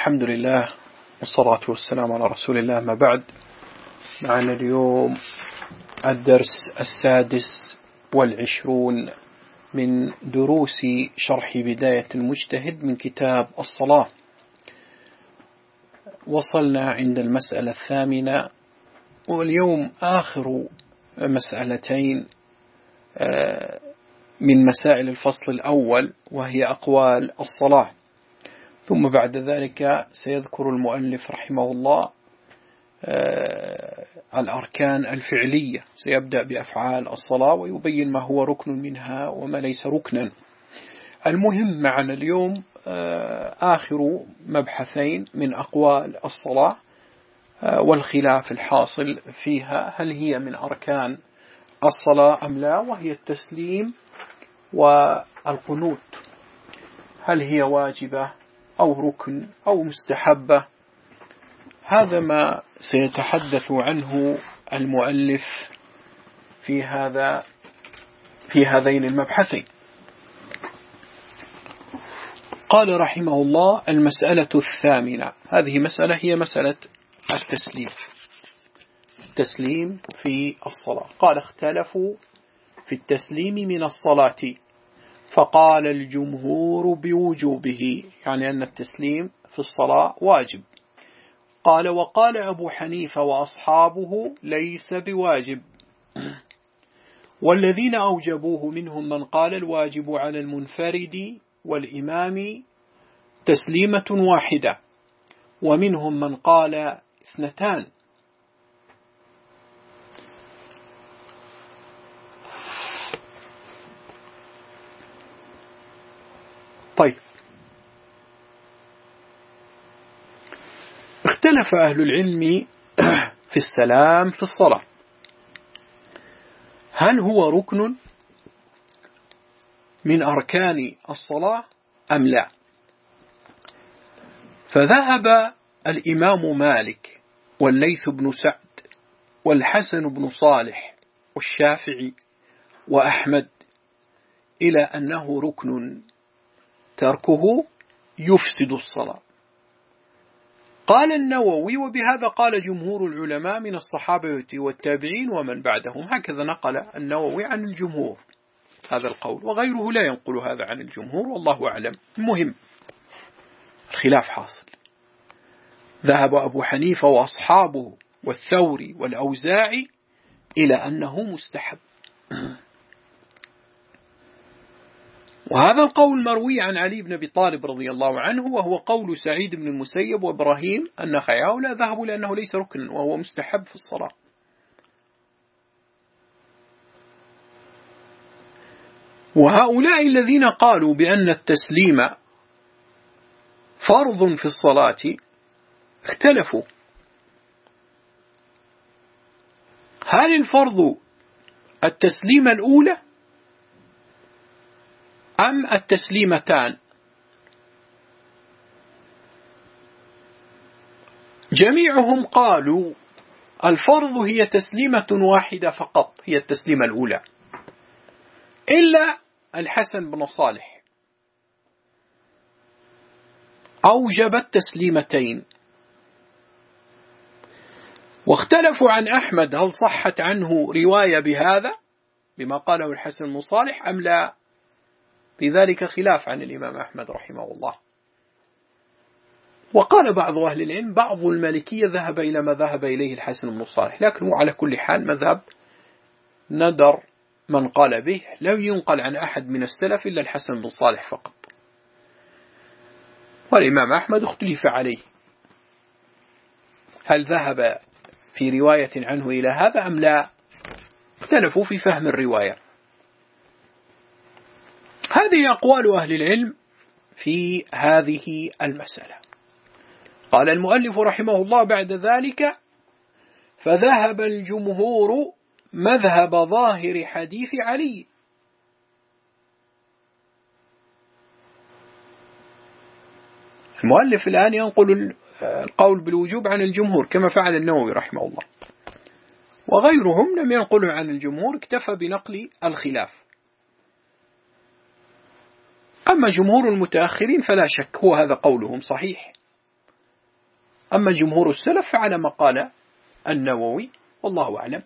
الحمد لله والصلاة والسلام على رسول الله، ما بعد. معنا اليوم الدرس 26 من دروس شرح بداية المجتهد من كتاب الصلاة. وصلنا عند المسألة 8، واليوم آخر مسألتين من مسائل الفصل الأول، وهي أقوال الصلاة. ثم بعد ذلك سيذكر المؤلف رحمه الله الأركان الفعلية، سيبدأ بأفعال الصلاة ويبين ما هو ركن منها وما ليس ركنا. المهم معنا اليوم آخر مبحثين من أقوال الصلاة والخلاف الحاصل فيها، هل هي من أركان الصلاة أم لا، وهي التسليم والقنوت، هل هي واجبة أو ركن أو مستحبة. هذا ما سيتحدث عنه المؤلف في هذين المبحثين. قال رحمه الله: المسألة 8، هذه مسألة هي مسألة التسليم في الصلاة. قال: اختلفوا في التسليم من الصلاة، فقال الجمهور بوجوبه، يعني أن التسليم في الصلاة واجب. قال: وقال أبو حنيفة وأصحابه ليس بواجب، والذين أوجبوه منهم من قال الواجب على المنفرد والإمام تسليمة واحدة، ومنهم من قال 2. طيب، اختلف أهل العلم في السلام في الصلاة، هل هو ركن من أركان الصلاة أم لا؟ فذهب الإمام مالك والليث بن سعد والحسن بن صالح والشافعي وأحمد إلى أنه ركن، تركه يفسد الصلاة. قال النووي: وبهذا قال جمهور العلماء من الصحابة والتابعين ومن بعدهم. هكذا نقل النووي عن الجمهور هذا القول، وغيره لا ينقل هذا عن الجمهور، والله أعلم. المهم الخلاف حاصل. ذهب أبو حنيفة وأصحابه والثوري والأوزاعي إلى أنه مستحب، وهذا القول مروي عن علي بن أبي طالب رضي الله عنه، وهو قول سعيد بن المسيب وإبراهيم النخعي. هؤلاء ذهبوا لأنه ليس ركن وهو مستحب في الصلاة. وهؤلاء الذين قالوا بأن التسليم فرض في الصلاة اختلفوا، هل الفرض التسليمة الأولى أم التسليمتان؟ جميعهم قالوا الفرض هي تسليمة واحدة فقط، هي التسليمة الأولى، إلا الحسن بن صالح أوجب التسليمتين. واختلفوا عن أحمد هل صحت عنه رواية بهذا بما قاله الحسن بن صالح أم لا، في ذلك خلاف عن الإمام أحمد رحمه الله. وقال بعض أهل العلم، بعض المالكية ذهب إلى ما ذهب إليه الحسن بن صالح، لكنه على كل حال مذهب ندر من قال به، لم ينقل عن أحد من السلف إلا الحسن بن صالح فقط. والإمام أحمد اختلف عليه، هل ذهب في رواية عنه إلى هذا أم لا، اختلفوا في فهم الرواية. هذه أقوال أهل العلم في هذه المسألة. قال المؤلف رحمه الله بعد ذلك: فذهب الجمهور مذهب ظاهر حديث علي. المؤلف الآن ينقل القول بالوجوب عن الجمهور كما فعل النووي رحمه الله، وغيرهم لم ينقلوا عن الجمهور، اكتفى بنقل الخلاف. أما جمهور المتأخرين فلا شك هو هذا قولهم صحيح، أما جمهور السلف فعلى ما قال النووي والله أعلم.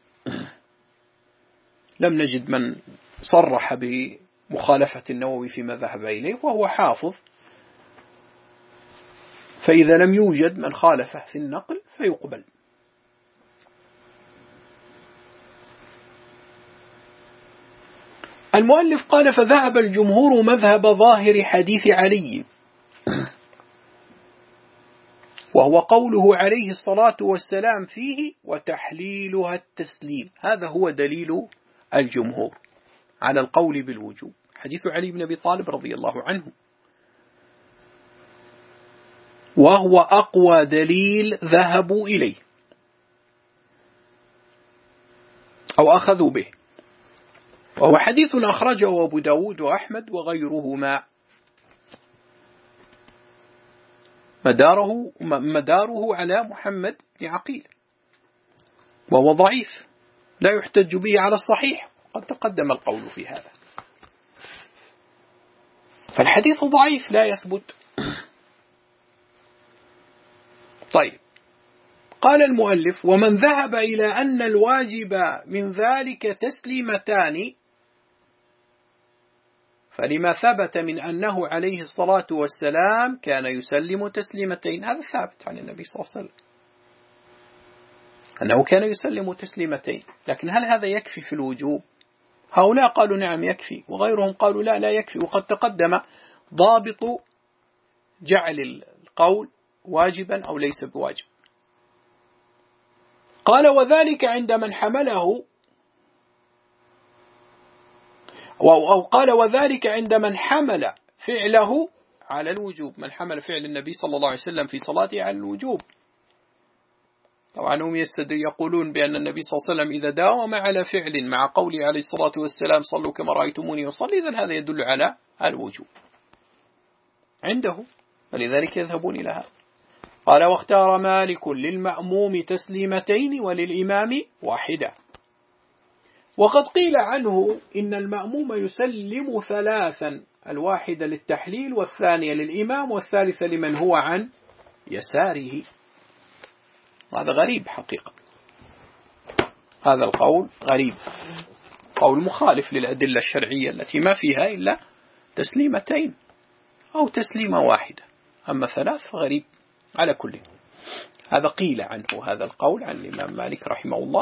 لم نجد من صرح بمخالفة النووي فيما ذهب إليه، وهو حافظ، فإذا لم يوجد من خالفه في النقل فيقبل. المؤلف قال: فذهب الجمهور مذهب ظاهر حديث علي، وهو قوله عليه الصلاة والسلام فيه: وتحليلها التسليم. هذا هو دليل الجمهور على القول بالوجوب، حديث علي بن أبي طالب رضي الله عنه، وهو أقوى دليل ذهبوا إليه أو أخذوا به، وهو حديث أخرجه أبو داود وأحمد وغيرهما، مداره على محمد بن عقيل، وهو ضعيف لا يحتج به على الصحيح، قد تقدم القول في هذا، فالحديث ضعيف لا يثبت. طيب، قال المؤلف: ومن ذهب إلى أن الواجب من ذلك تسليمتان، فلما ثبت من أنه عليه الصلاة والسلام كان يسلم تسليمتين، هذا ثابت عن النبي صلى الله عليه وسلم أنه كان يسلم تسليمتين، لكن هل هذا يكفي في الوجوب؟ هؤلاء قالوا نعم يكفي، وغيرهم قالوا لا يكفي، وقد تقدم ضابط جعل القول واجبا أو ليس بواجب. قال: وذلك عند من حمله، أو قال: وذلك عند من حمل فعله على الوجوب، من حمل فعل النبي صلى الله عليه وسلم في صلاته على الوجوب. طبعا هم يقولون بأن النبي صلى الله عليه وسلم إذا داوم على فعل مع قوله عليه الصلاة والسلام: صلوا كما رأيتموني أصلي، إذن هذا يدل على الوجوب عنده، ولذلك يذهبون إلى هذا. قال: واختار مالك للمأموم تسليمتين وللإمام واحدة. وقد قيل عنه إن المأموم يسلم ثلاثا، الواحدة للتحليل، والثانية للإمام، والثالثة لمن هو عن يساره. هذا غريب حقيقة، هذا القول غريب، قول مخالف للأدلة الشرعية التي ما فيها إلا تسليمتين أو تسليمة واحدة، أما ثلاث فغريب. على كل، هذا قيل عنه هذا القول عن الإمام مالك رحمه الله.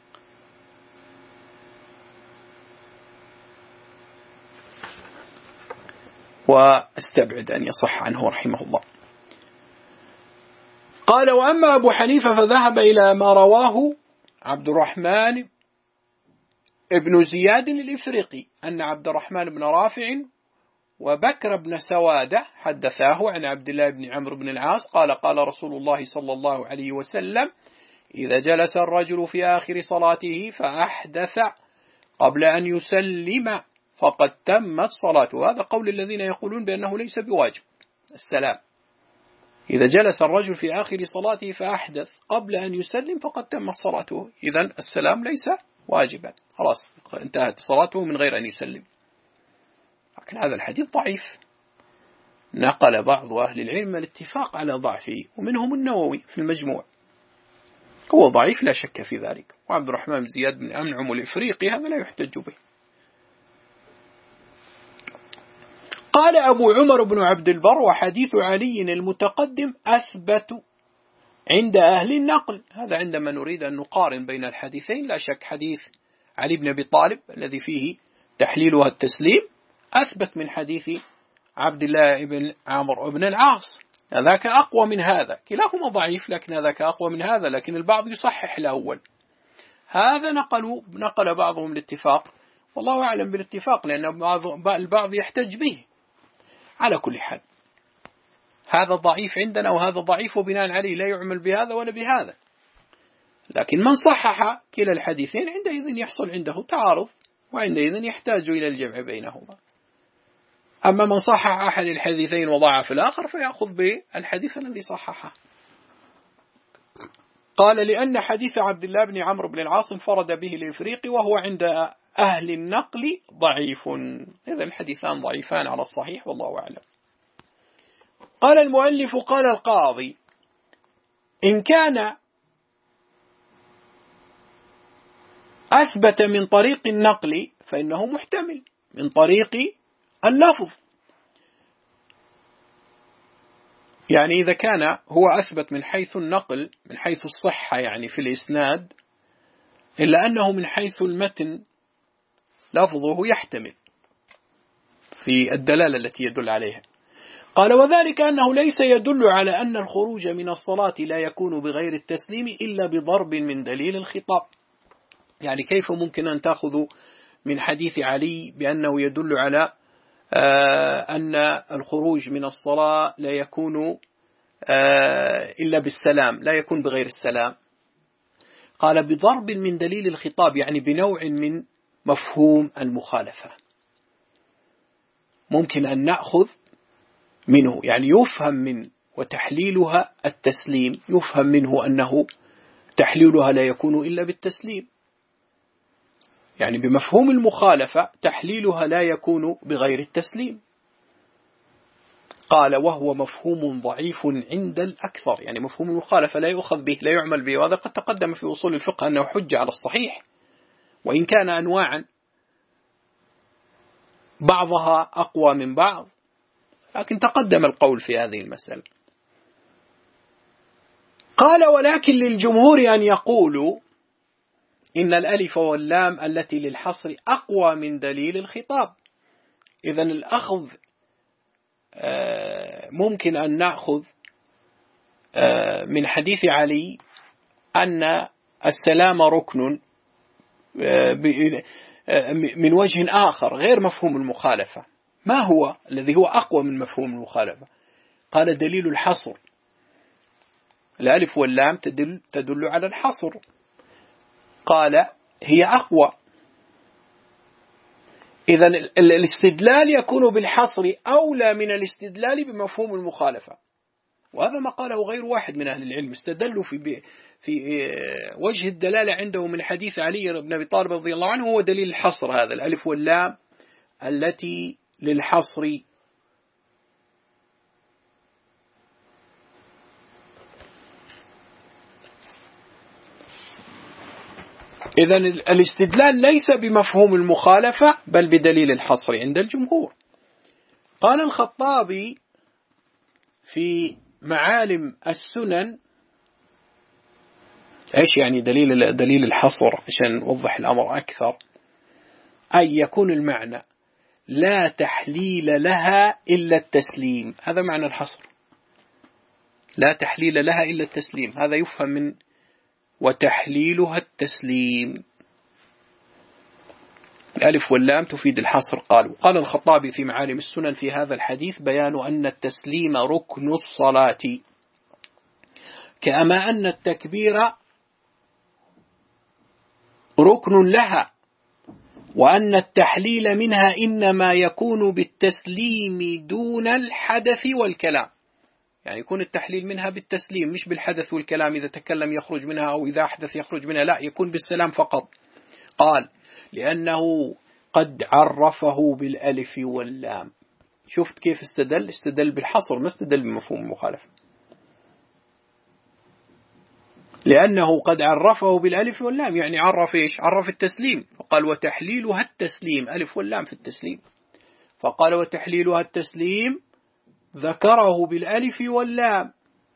واستبعد أن يصح عنه رحمه الله. قال: وأما أبو حنيفة فذهب إلى ما رواه عبد الرحمن ابن زياد الإفريقي أن عبد الرحمن بن رافع وبكر بن سوادة حدثاه عن عبد الله بن عمرو بن العاص قال: قال رسول الله صلى الله عليه وسلم: إذا جلس الرجل في آخر صلاته فأحدث قبل أن يسلم فقد تمت صلاته. هذا قول الذين يقولون بأنه ليس بواجب السلام، إذا جلس الرجل في آخر صلاته فأحدث قبل أن يسلم فقد تمت صلاته، إذن السلام ليس واجبا، خلاص انتهت صلاته من غير أن يسلم. لكن هذا الحديث ضعيف، نقل بعض أهل العلم الاتفاق على ضعفه، ومنهم النووي في المجموع، هو ضعيف لا شك في ذلك. وعبد الرحمن بن زياد بن أنعم الإفريقي هذا لا يحتج به. قال أبو عمر بن عبد البر: وحديث علي المتقدم أثبت عند أهل النقل. هذا عندما نريد أن نقارن بين الحديثين، لا شك حديث علي بن أبي طالب الذي فيه تحليلها التسليم أثبت من حديث عبد الله بن عمرو بن العاص، هذاك أقوى من هذا، كلاهما ضعيف لكن هذاك أقوى من هذا، لكن البعض يصحح الأول. هذا نقل بعضهم الاتفاق، والله أعلم بالاتفاق، لأن البعض يحتج به. على كل حال هذا ضعيف عندنا وهذا ضعيف، وبناء عليه لا يعمل بهذا ولا بهذا، لكن من صحح كلا الحديثين عندئذ يحصل عنده تعارض، وعندئذ يحتاج إلى الجمع بينهما. أما من صحح أحد الحديثين وضعف الآخر فيأخذ بالحديث الذي صححه. قال: لأن حديث عبد الله بن عمرو بن العاص انفرد به الإفريقي، وهو عند أهل النقل ضعيف. إذا الحديثان ضعيفان على الصحيح والله أعلم. قال المؤلف: قال القاضي: إن كان أثبت من طريق النقل فإنه محتمل من طريق اللفظ. يعني إذا كان هو أثبت من حيث النقل من حيث الصحة يعني في الإسناد، إلا أنه من حيث المتن لفظه يحتمل في الدلالة التي يدل عليها. قال وذلك أنه ليس يدل على أن الخروج من الصلاة لا يكون بغير التسليم إلا بضرب من دليل الخطاب. يعني كيف ممكن أن تأخذوا من حديث علي بأنه يدل على أن الخروج من الصلاة لا يكون إلا بالسلام، لا يكون بغير السلام؟ قال بضرب من دليل الخطاب، يعني بنوع من مفهوم المخالفة ممكن أن نأخذ منه، يعني يفهم من وتحليلها التسليم، يفهم منه أنه تحليلها لا يكون إلا بالتسليم، يعني بمفهوم المخالفة تحليلها لا يكون بغير التسليم. قال وهو مفهوم ضعيف عند الأكثر، يعني مفهوم المخالفة لا يؤخذ به لا يعمل به، وهذا قد تقدم في أصول الفقه أنه حجة على الصحيح، وإن كان أنواعا بعضها أقوى من بعض، لكن تقدم القول في هذه المسألة. قال ولكن للجمهور أن يقولوا إن الألف واللام التي للحصر أقوى من دليل الخطاب. إذن الأخذ ممكن أن نأخذ من حديث علي أن السلام ركن من وجه آخر غير مفهوم المخالفة. ما هو الذي هو أقوى من مفهوم المخالفة؟ قال دليل الحصر، الألف واللام تدل على الحصر، قال هي أقوى. إذن الاستدلال يكون بالحصر أولى من الاستدلال بمفهوم المخالفة، وهذا ما قاله غير واحد من أهل العلم. استدلوا في وجه الدلالة عنده من حديث علي بن أبي طالب رضي الله عنه هو دليل الحصر، هذا الألف واللام التي للحصر. إذن الاستدلال ليس بمفهوم المخالفة بل بدليل الحصر عند الجمهور. قال الخطابي في معالم السنن، إيش يعني دليل الحصر عشان نوضح الأمر أكثر؟ أي يكون المعنى لا تحليل لها إلا التسليم، هذا معنى الحصر، لا تحليل لها إلا التسليم، هذا يفهم من وتحليلها التسليم. الألف واللام تفيد الحصر. قال الخطابي في معالم السنن في هذا الحديث بيان أن التسليم ركن الصلاة، كما أن التكبير ركن لها، وأن التحليل منها إنما يكون بالتسليم دون الحدث والكلام، يعني يكون التحليل منها بالتسليم مش بالحدث والكلام، إذا تكلم يخرج منها أو إذا أحدث يخرج منها، لا، يكون بالسلام فقط. قال لأنه قد عرفه بالألف واللام. شفت كيف استدل بالحصر، ما استدل بمفهوم المخالفة، لأنه قد عرفه بالألف واللام، يعني عرف إيش؟ عرف التسليم، فقال وتحليلها التسليم، ألف واللام في التسليم، فقال وتحليلها التسليم ذكره بالألف واللام.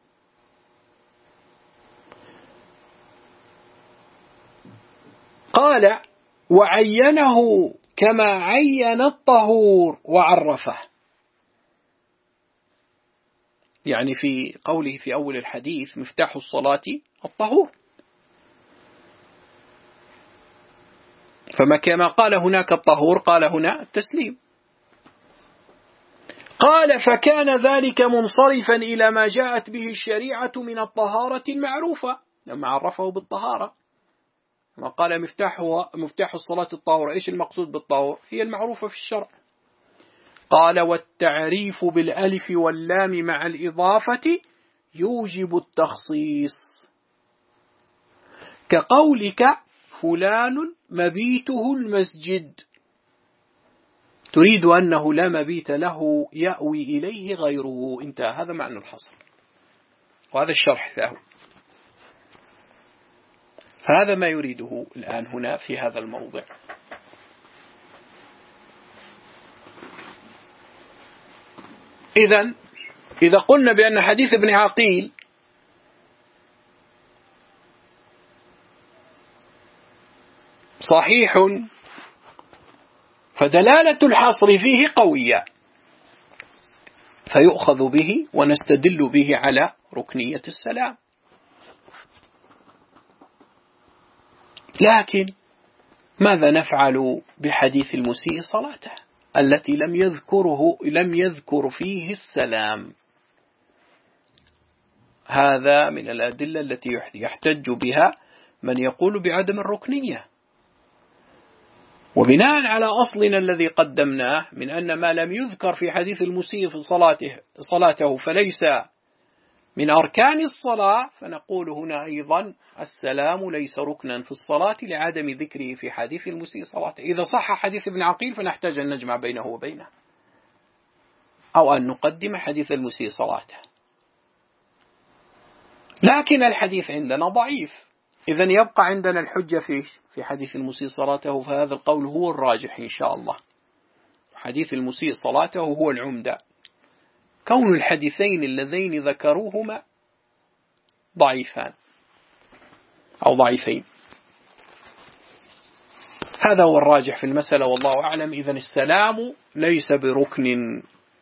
قال وعينه كما عين الطهور وعرفه، يعني في قوله في أول الحديث مفتاح الصلاة الطهور، فما كما قال هناك الطهور قال هنا التسليم. قال فكان ذلك منصرفا إلى ما جاءت به الشريعة من الطهارة المعروفة، لما عرفه بالطهارة، ما قال مفتاح الصلاة الطهور، إيش المقصود بالطهور؟ هي المعروفة في الشرع. قال والتعريف بالألف واللام مع الإضافة يوجب التخصيص، كقولك فلان مبيته المسجد، تريد أنه لا مبيت له يأوي إليه غيره، انتهى، هذا معنى الحصر، وهذا الشرح له. فهذا ما يريده الآن هنا في هذا الموضع. إذا قلنا بأن حديث ابن عقيل صحيح فدلالة الحصر فيه قوية، فيؤخذ به ونستدل به على ركنية السلام. لكن ماذا نفعل بحديث المسيء صلاته التي لم يذكر فيه السلام؟ هذا من الأدلة التي يحتج بها من يقول بعدم الركنية، وبناء على أصلنا الذي قدمناه من أن ما لم يذكر في حديث المسيء في صلاته فليس من أركان الصلاة، فنقول هنا أيضا السلام ليس ركنا في الصلاة لعدم ذكره في حديث المسيء صلاته. إذا صح حديث ابن عقيل فنحتاج أن نجمع بينه وبينه، أو أن نقدم حديث المسيء صلاته. لكن الحديث عندنا ضعيف، إذن يبقى عندنا الحجة في حديث المسيء صلاته، فهذا القول هو الراجح إن شاء الله. حديث المسيء صلاته هو العمدة، كون الحديثين اللذين ذكروهما ضعيفان أو ضعيفين، هذا هو الراجح في المسألة والله أعلم. إذن السلام ليس بركن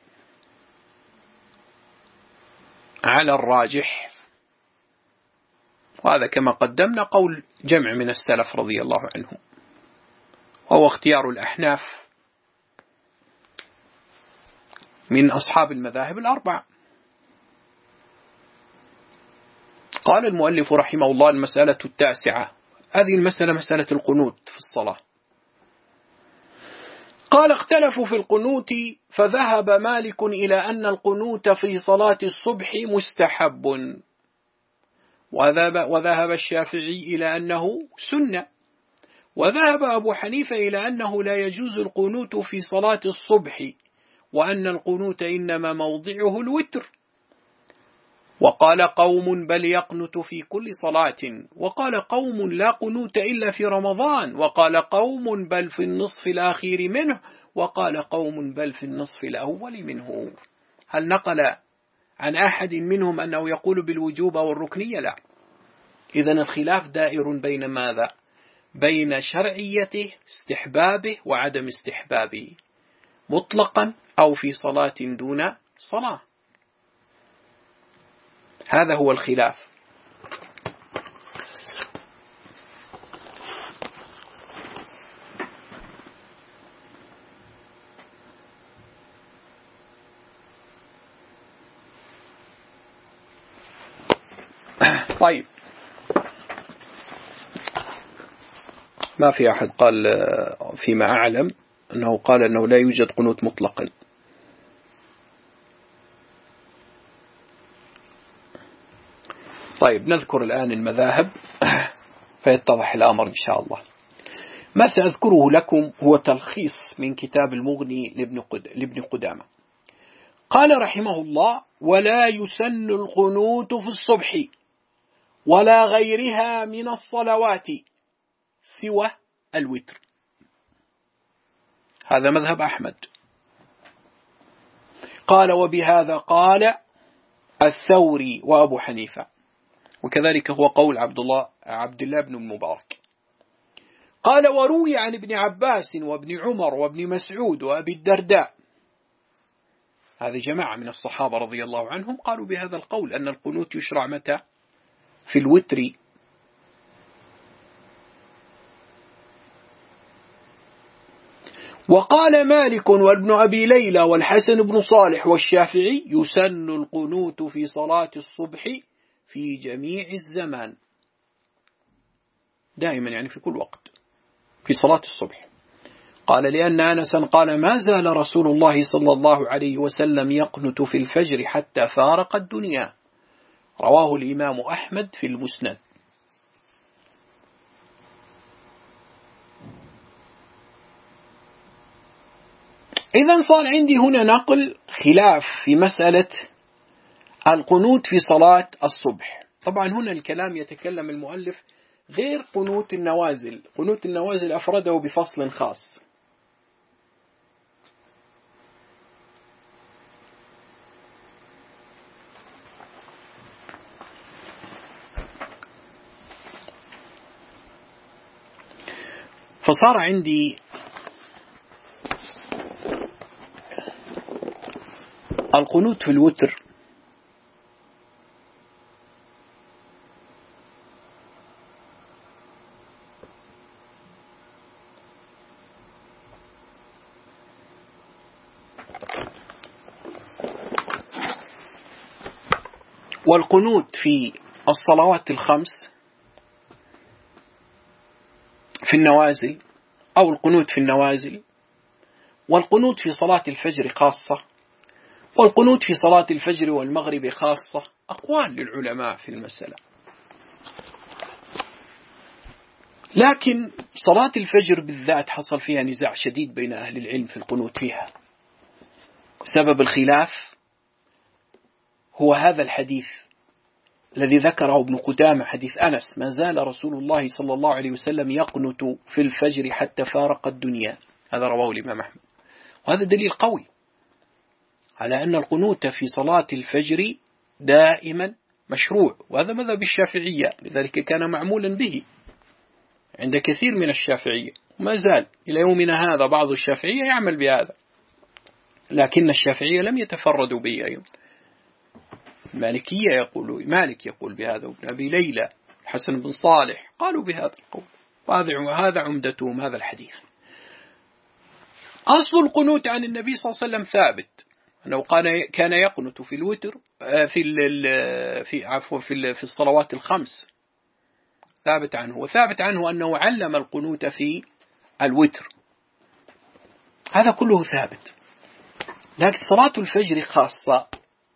على الراجح، وهذا كما قدمنا قول جمع من السلف رضي الله عنهم، وهو اختيار الأحناف من أصحاب المذاهب الأربعة. قال المؤلف رحمه الله: المسألة 9، هذه المسألة مسألة القنوت في الصلاة. قال: اختلفوا في القنوت، فذهب مالك إلى أن القنوت في صلاة الصبح مستحب، وذهب الشافعي إلى أنه سنة، وذهب أبو حنيفة إلى أنه لا يجوز القنوت في صلاة الصبح، وأن القنوت إنما موضعه الوتر. وقال قوم: بل يقنت في كل صلاة. وقال قوم: لا قنوت إلا في رمضان. وقال قوم: بل في النصف الأخير منه. وقال قوم: بل في النصف الأول منه. هل نقل عن أحد منهم أنه يقول بالوجوب والركنية؟ لا. إذن الخلاف دائر بين ماذا؟ بين شرعيته استحبابه وعدم استحبابه، مطلقا أو في صلاة دون صلاة. هذا هو الخلاف. طيب، ما في أحد قال فيما أعلم أنه قال أنه لا يوجد قنوت مطلقا. طيب، نذكر الآن المذاهب فيتضح الأمر إن شاء الله. ما سأذكره لكم هو تلخيص من كتاب المغني لابن قدامة. قال رحمه الله: ولا يسن القنوت في الصبح ولا غيرها من الصلوات سوى الوتر. هذا مذهب أحمد. قال: وبهذا قال الثوري وأبو حنيفة، وكذلك هو قول عبد الله بن المبارك. قال: وروي عن ابن عباس وابن عمر وابن مسعود وأبي الدرداء، هذه جماعة من الصحابة رضي الله عنهم قالوا بهذا القول أن القنوت يشرع متى؟ في الوتر. وقال مالك وابن أبي ليلى والحسن بن صالح والشافعي: يسن القنوت في صلاة الصبح في جميع الزمان، دائما يعني في كل وقت في صلاة الصبح. قال: لأن أنسا قال: ما زال رسول الله صلى الله عليه وسلم يقنت في الفجر حتى فارق الدنيا. رواه الإمام أحمد في المسند. إذن صار عندي هنا نقل خلاف في مسألة القنوت في صلاة الصبح. طبعا هنا الكلام يتكلم المؤلف غير قنوت النوازل. قنوت النوازل أفرده بفصل خاص. فصار عندي القنوت في الوتر والقنوت في الصلوات الخمس في النوازل، أو القنوت في النوازل، والقنوت في صلاة الفجر خاصة، والقنوت في صلاة الفجر والمغرب خاصة. أقوال للعلماء في المسألة. لكن صلاة الفجر بالذات حصل فيها نزاع شديد بين أهل العلم في القنوت فيها. سبب الخلاف هو هذا الحديث الذي ذكره ابن قدامة، حديث أنس: ما زال رسول الله صلى الله عليه وسلم يقنت في الفجر حتى فارق الدنيا. هذا رواه الإمام أحمد، وهذا دليل قوي على أن القنوت في صلاة الفجر دائما مشروع، وهذا مذهب الشافعية، لذلك كان معمولا به عند كثير من الشافعية، وما زال إلى يومنا هذا بعض الشافعية يعمل بهذا، لكن الشافعية لم يتفردوا به أيضا. المالكية يقول، مالك يقول بهذا، وابن أبي ليلى، حسن بن صالح قالوا بهذا القول، وهذا عمدتهم هذا الحديث. أصل القنوت عن النبي صلى الله عليه وسلم ثابت، أنه كان يقنت في الوتر في الصلوات الخمس، ثابت عنه، وثابت عنه أنه علم القنوت في الوتر، هذا كله ثابت. لكن صلاة الفجر خاصة،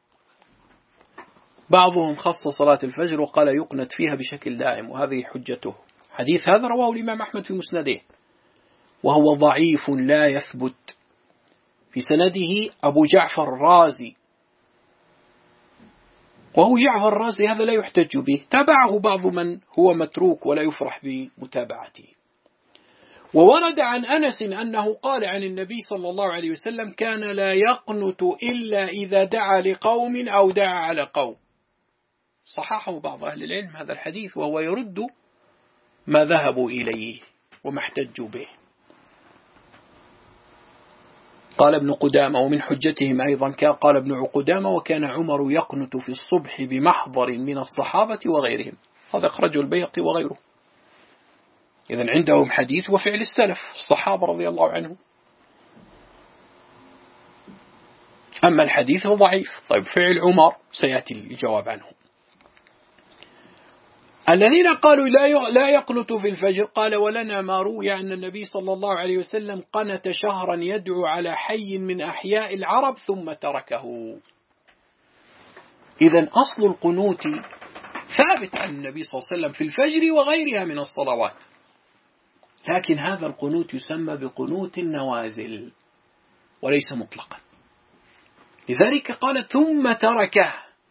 بعضهم خص صلاة الفجر وقال يقنت فيها بشكل دائم، وهذه حجته. حديث هذا رواه الإمام أحمد في مسنده، وهو ضعيف لا يثبت، في سنده أبو جعفر الرازي، وهو جعفر الرازي هذا لا يحتج به، تابعه بعض من هو متروك ولا يفرح بمتابعته. وورد عن أنس أنه قال عن النبي صلى الله عليه وسلم: كان لا يقنت إلا إذا دعا لقوم أو دعا على قوم. صححه بعض أهل العلم هذا الحديث، وهو يرد ما ذهبوا إليه وما احتجوا به. قال ابن قدامة: ومن حجتهم أيضا قال ابن قدامة: وكان عمر يقنت في الصبح بمحضر من الصحابة وغيرهم. هذا أخرجه البيهقي وغيره. إذن عندهم حديث وفعل السلف الصحابة رضي الله عنهم. أما الحديث هو ضعيف. طيب فعل عمر سيأتي الجواب عنه. الذين قالوا لا يقنت في الفجر، قال: ولنا ما روي أن النبي صلى الله عليه وسلم قنت شهرا يدعو على حي من أحياء العرب ثم تركه. إذن أصل القنوت ثابت عن النبي صلى الله عليه وسلم في الفجر وغيرها من الصلوات، لكن هذا القنوت يسمى بقنوت النوازل وليس مطلقا. لذلك قال: ثم تركه،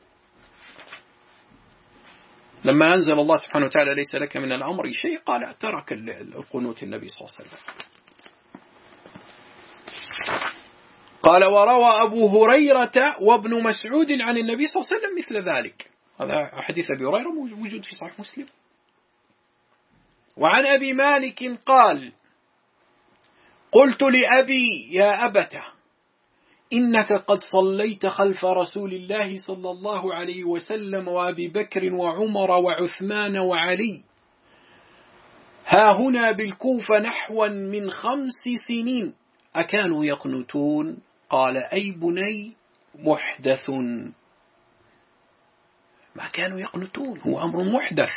لما أنزل الله سبحانه وتعالى: ليس لك من الأمر شيء، قال: ترك القنوت النبي صلى الله عليه وسلم. قال: وروى أبو هريرة وابن مسعود عن النبي صلى الله عليه وسلم مثل ذلك. هذا حديث أبي هريرة موجود في صحيح مسلم. وعن أبي مالك قال: قلت لأبي: يا أبته، إنك قد صليت خلف رسول الله صلى الله عليه وسلم وأبي بكر وعمر وعثمان وعلي ها هنا بالكوفة نحوا من 5 سنين، أكانوا يقنتون؟ قال: أي بني، محدث. ما كانوا يقنتون، هو أمر محدث.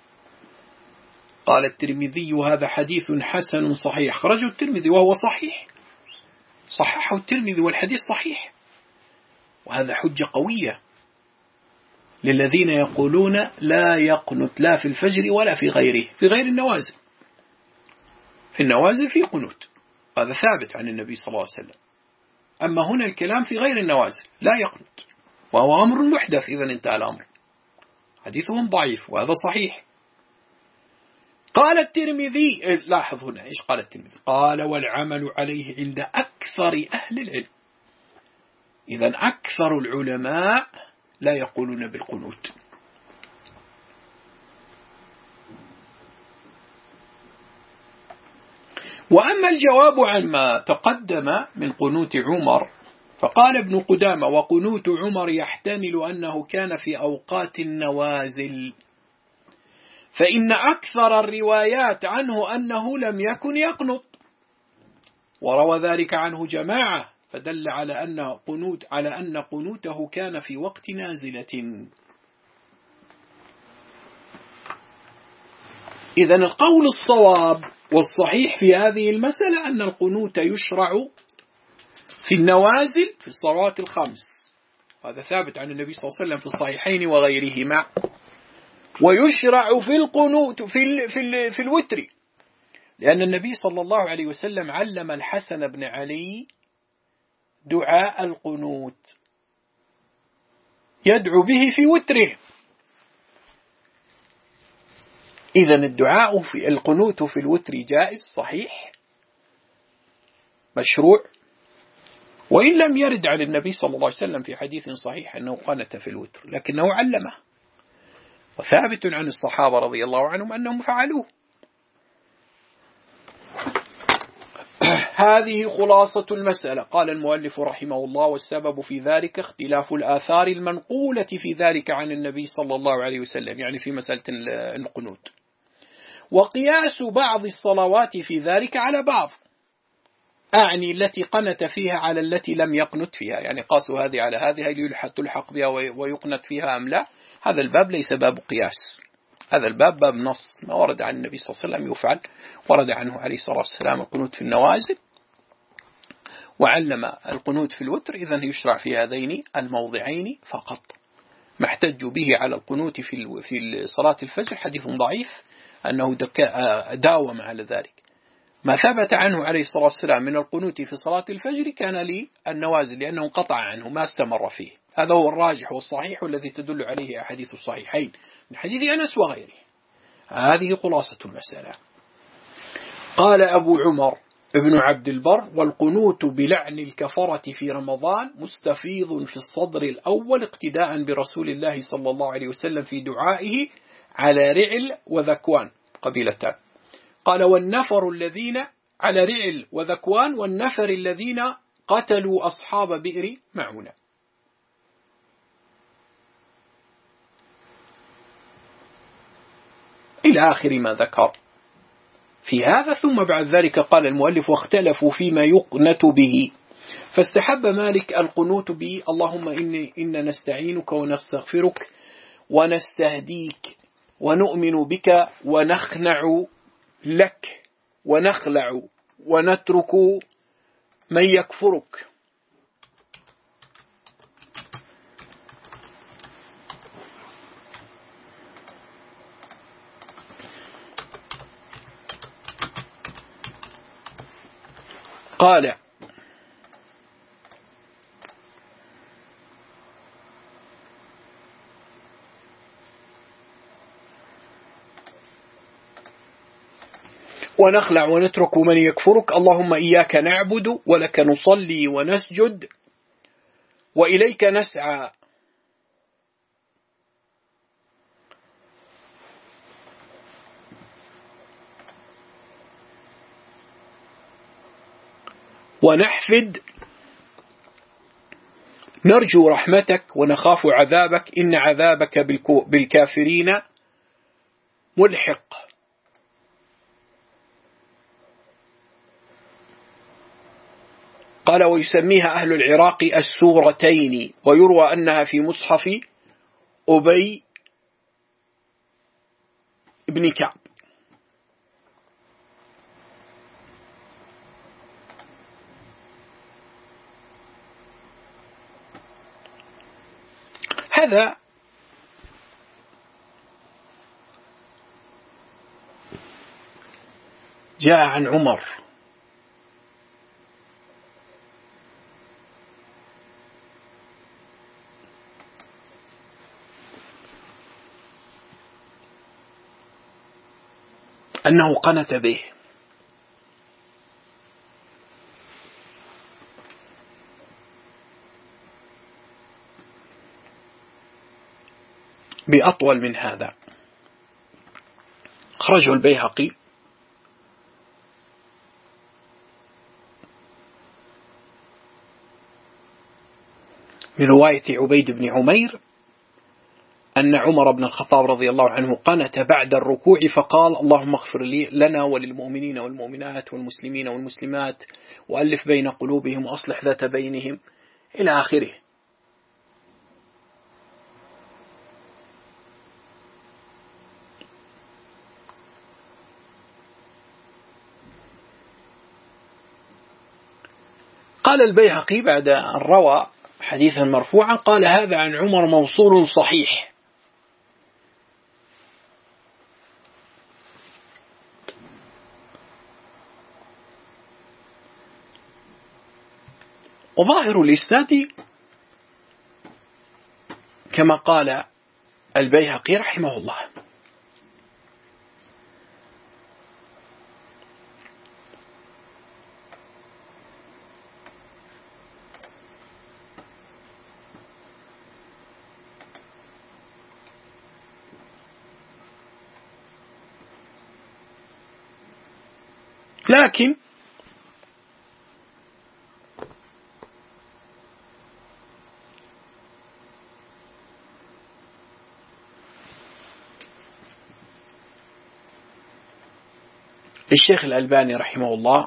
قال الترمذي: هذا حديث حسن صحيح. خرجه الترمذي وهو صحيح، صححه الترمذي والحديث صحيح. وهذا حجة قوية للذين يقولون لا يقنت لا في الفجر ولا في غيره، في غير النوازل. في النوازل في قنوت، هذا ثابت عن النبي صلى الله عليه وسلم. أما هنا الكلام في غير النوازل لا يقنت، وهو أمر محدث. إذن انتهى الأمر. حديثهم ضعيف وهذا صحيح. قال الترمذي، لاحظ هنا إيش قال الترمذي، قال والعمل عليه عند أكثر أهل العلم. إذن أكثر العلماء لا يقولون بالقنوت. وأما الجواب عما تقدم من قنوت عمر، فقال ابن قدامة وقنوت عمر يحتمل أنه كان في أوقات النوازل، فإن أكثر الروايات عنه أنه لم يكن يقنط، وروى ذلك عنه جماعة، فدل على أن قنوته كان في وقت نازلة. إذن القول الصواب والصحيح في هذه المسألة أن القنوت يشرع في النوازل في الصلوات الخمس، هذا ثابت عن النبي صلى الله عليه وسلم في الصحيحين وغيرهما، ويشرع في القنوت في الوتر، لأن النبي صلى الله عليه وسلم علم الحسن بن علي دعاء القنوت يدعو به في وتره. إذن الدعاء في القنوت في الوتر جائز صحيح مشروع، وإن لم يرد عن النبي صلى الله عليه وسلم في حديث صحيح أنه قنت في الوتر، لكنه علمه، وثابت عن الصحابة رضي الله عنهم أنهم فعلوه. هذه خلاصة المسألة. قال المؤلف رحمه الله والسبب في ذلك اختلاف الآثار المنقولة في ذلك عن النبي صلى الله عليه وسلم، يعني في مسألة القنوت، وقياس بعض الصلوات في ذلك على بعض، أعني التي قنت فيها على التي لم يقنت فيها، يعني قاسوا هذه على هذه، هل تلحق بها ويقنت فيها أم لا. هذا الباب ليس باب قياس، هذا الباب باب نص، ما ورد عن النبي صلى الله عليه وسلم يفعل، ورد عنه عليه الصلاة والسلام القنوت في النوازل، وعلم القنوت في الوتر، إذن يشرع في هذين الموضعين فقط. ما احتج به على القنوت في صلاة الفجر حديث ضعيف أنه داوم على ذلك. ما ثبت عنه عليه الصلاة والسلام من القنوت في صلاة الفجر كان للنوازل، لأنه انقطع عنه ما استمر فيه. هذا هو الراجح والصحيح والذي تدل عليه أحاديث الصحيحين من حديث أنس وغيره. هذه خلاصة المسألة. قال أبو عمر ابن عبد البر والقنوت بلعن الكفرة في رمضان مستفيض في الصدر الأول اقتداء برسول الله صلى الله عليه وسلم في دعائه على رعل وذكوان قبيلتان. قال والنفر الذين على رعل وذكوان والنفر الذين قتلوا أصحاب بئر معونة. إلى آخر ما ذكر في هذا. ثم بعد ذلك قال المؤلف واختلفوا فيما يقنت به، فاستحب مالك القنوت به اللهم إنا نستعينك ونستغفرك ونستهديك ونؤمن بك ونخنع لك ونخلع ونترك من يكفرك. قال ونخلع ونترك من يكفرك اللهم إياك نعبد ولك نصلي ونسجد وإليك نسعى. ونحفد نرجو رحمتك ونخاف عذابك إن عذابك بالكافرين ملحق. قال ويسميها أهل العراق السورتين، ويروى أنها في مصحف أبي بن كعب. هذا جاء عن عمر أنه قنت به، بأطول من هذا. أخرجه البيهقي من رواية عبيد بن عمير أن عمر بن الخطاب رضي الله عنه قنت بعد الركوع فقال: اللهم اغفر لي لنا وللمؤمنين والمؤمنات والمسلمين والمسلمات وألف بين قلوبهم وأصلح ذات بينهم إلى آخره. قال البيهقي بعد أن روى حديثا مرفوعا قال: هذا عن عمر موصول صحيح. وظاهر الإسناد كما قال البيهقي رحمه الله. لكن الشيخ الألباني رحمه الله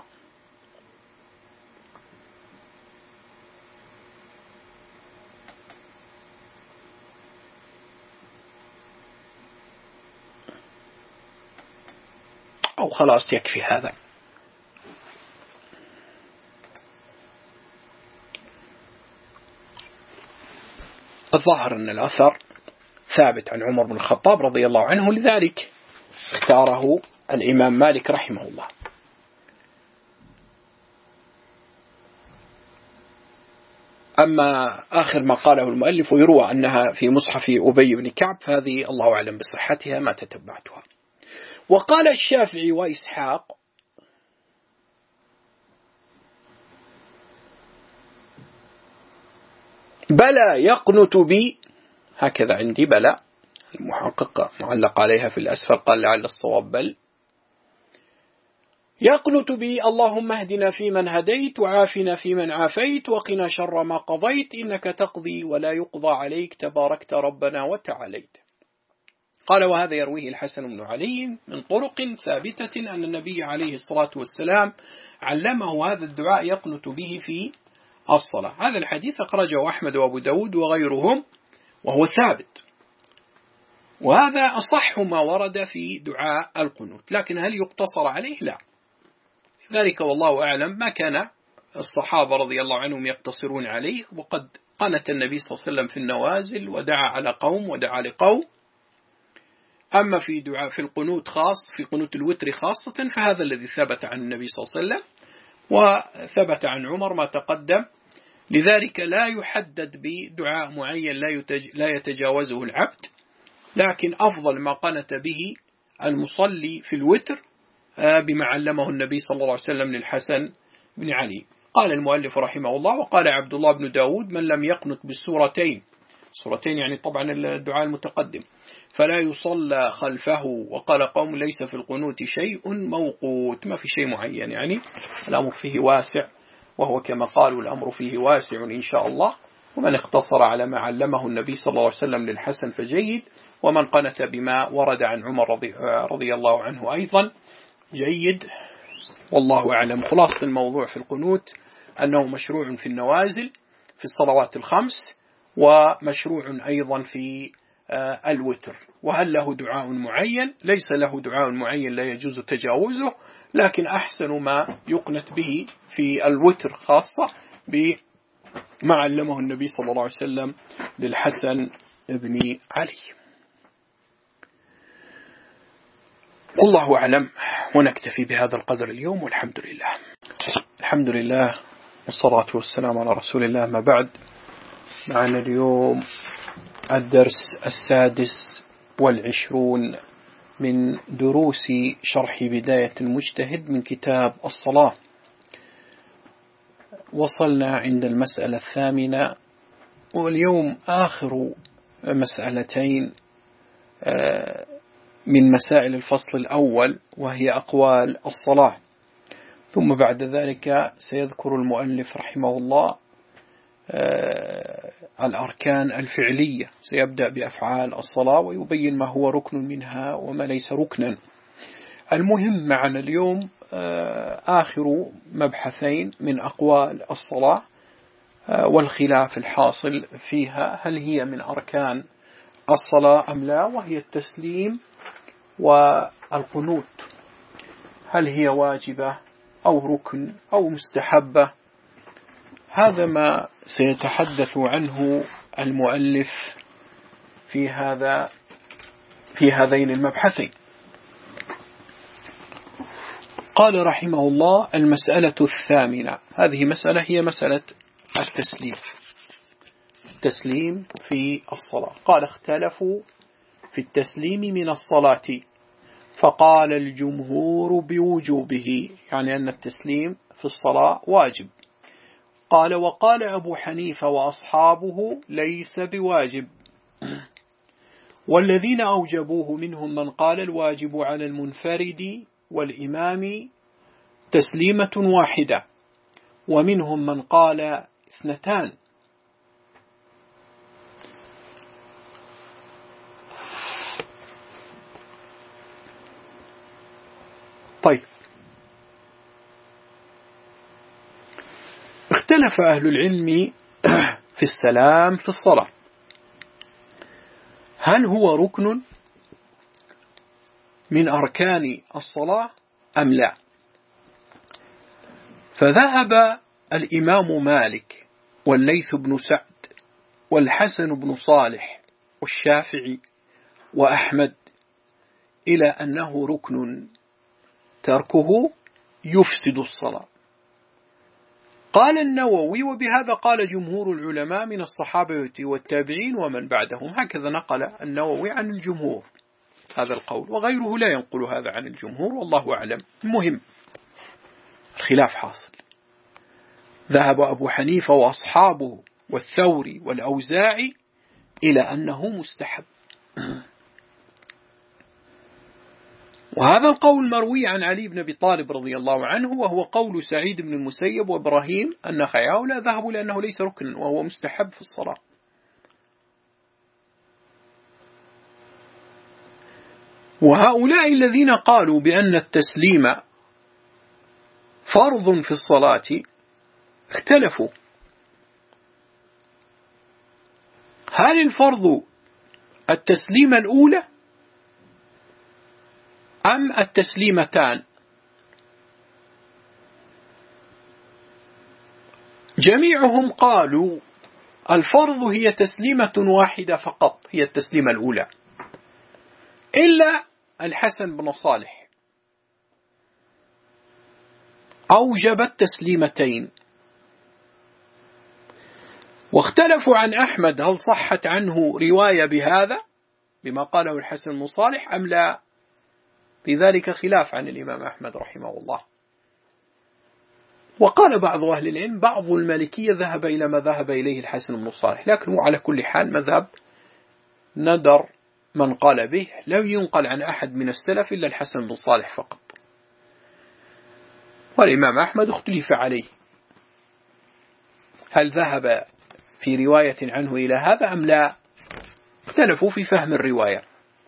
أو خلاص يكفي هذا. الظاهر أن الأثر ثابت عن عمر بن الخطاب رضي الله عنه، لذلك اختاره الإمام مالك رحمه الله. أما آخر ما قاله المؤلف يروى أنها في مصحف أبي بن كعب، فهذه الله أعلم بصحتها ما تتبعتها. وقال الشافعي وإسحاق: بلى يقنت بي، هكذا عندي بلى، المحقق معلق عليها في الأسفل قال لعل الصواب بل، يقنت بي اللهم اهدنا فيمن هديت وعافنا فيمن عافيت وقنا شر ما قضيت إنك تقضي ولا يقضى عليك تباركت ربنا وتعاليت. قال: وهذا يرويه الحسن بن علي من طرق ثابتة أن النبي عليه الصلاة والسلام علمه هذا الدعاء يقنت به في الصلاة. هذا الحديث أخرجه أحمد وأبو داود وغيرهم وهو ثابت، وهذا أصح ما ورد في دعاء القنوت، لكن هل يقتصر عليه؟ لا. ذلك والله أعلم ما كان الصحابة رضي الله عنهم يقتصرون عليه، وقد قنت النبي صلى الله عليه وسلم في النوازل ودعا على قوم ودعا لقوم. أما في دعاء في القنوت خاص، في قنوت الوتر خاصة، فهذا الذي ثبت عن النبي صلى الله عليه وسلم وثبت عن عمر ما تقدم، لذلك لا يحدد بدعاء معين لا يتجاوزه العبد، لكن أفضل ما قنت به المصلي في الوتر بما علمه النبي صلى الله عليه وسلم للحسن بن علي. قال المؤلف رحمه الله: وقال عبد الله بن داود: من لم يقنت بالسورتين، سورتين يعني طبعا الدعاء المتقدم، فلا يصلى خلفه. وقال قوم: ليس في القنوت شيء موقوت، ما في شيء معين، يعني الأمر فيه واسع، وهو كما قالوا الأمر فيه واسع إن شاء الله. ومن اقتصر على ما علمه النبي صلى الله عليه وسلم للحسن فجيد، ومن قنت بما ورد عن عمر رضي الله عنه أيضا جيد، والله أعلم. خلاصة الموضوع في القنوت أنه مشروع في النوازل في الصلوات الخمس، ومشروع أيضا في الوتر. وهل له دعاء معين؟ ليس له دعاء معين لا يجوز تجاوزه، لكن أحسن ما يقنت به في الوتر خاصة بما علمه النبي صلى الله عليه وسلم للحسن بن علي. والله أعلم، ونكتفي بهذا القدر اليوم، والحمد لله. الحمد لله والصلاة والسلام على رسول الله، ما بعد. معنا اليوم الدرس 26 من دروس شرح بداية المجتهد من كتاب الصلاة. وصلنا عند المسألة 8، واليوم آخر مسألتين من مسائل الفصل الأول، وهي أقوال الصلاة. ثم بعد ذلك سيذكر المؤلف رحمه الله الأركان الفعلية، سيبدأ بأفعال الصلاة ويبين ما هو ركن منها وما ليس ركنا. المهم معنا اليوم آخر مبحثين من أقوال الصلاة والخلاف الحاصل فيها، هل هي من أركان الصلاة أم لا، وهي التسليم والقنوت، هل هي واجبة أو ركن أو مستحبة. هذا ما سيتحدث عنه المؤلف في هذين المبحثين. قال رحمه الله: المسألة 8، هذه مسألة هي مسألة التسليم في الصلاة. قال: اختلفوا في التسليم من الصلاة، فقال الجمهور بوجوبه، يعني أن التسليم في الصلاة واجب. قال: وقال أبو حنيفة وأصحابه ليس بواجب، والذين أوجبوه منهم من قال الواجب على المنفرد والإمام تسليمة واحدة، ومنهم من قال 2. طيب، اختلف أهل العلم في السلام في الصلاة، هل هو ركن من أركان الصلاة أم لا؟ فذهب الإمام مالك والليث بن سعد والحسن بن صالح والشافعي وأحمد إلى أنه ركن، تركه يفسد الصلاة. قال النووي: وبهذا قال جمهور العلماء من الصحابة والتابعين ومن بعدهم. هكذا نقل النووي عن الجمهور هذا القول، وغيره لا ينقل هذا عن الجمهور، والله أعلم. المهم الخلاف حاصل. ذهب أبو حنيفة وأصحابه والثوري والأوزاعي إلى أنه مستحب، وهذا القول مروي عن علي بن أبي طالب رضي الله عنه، وهو قول سعيد بن المسيب وإبراهيم النخعي، لا ذهبوا لأنه ليس ركن وهو مستحب في الصلاة. وهؤلاء الذين قالوا بأن التسليم فرض في الصلاة اختلفوا، هل الفرض التسليمة الأولى أم التسليمتان؟ جميعهم قالوا الفرض هي تسليمة واحدة فقط، هي التسليمة الأولى، إلا الحسن بن صالح أوجب التسليمتين. واختلفوا عن أحمد هل صحت عنه رواية بهذا بما قاله الحسن بن صالح أم لا، في ذلك خلاف عن الإمام أحمد رحمه الله. وقال بعض أهل العلم بعض المالكية ذهب إلى ما ذهب إليه الحسن بن صالح، لكنه على كل حال مذهب ندر من قال به، لم ينقل عن أحد من السلف إلا الحسن بن صالح فقط. والإمام أحمد اختلف عليه، هل ذهب في رواية عنه إلى هذا أم لا، اختلفوا في فهم الرواية.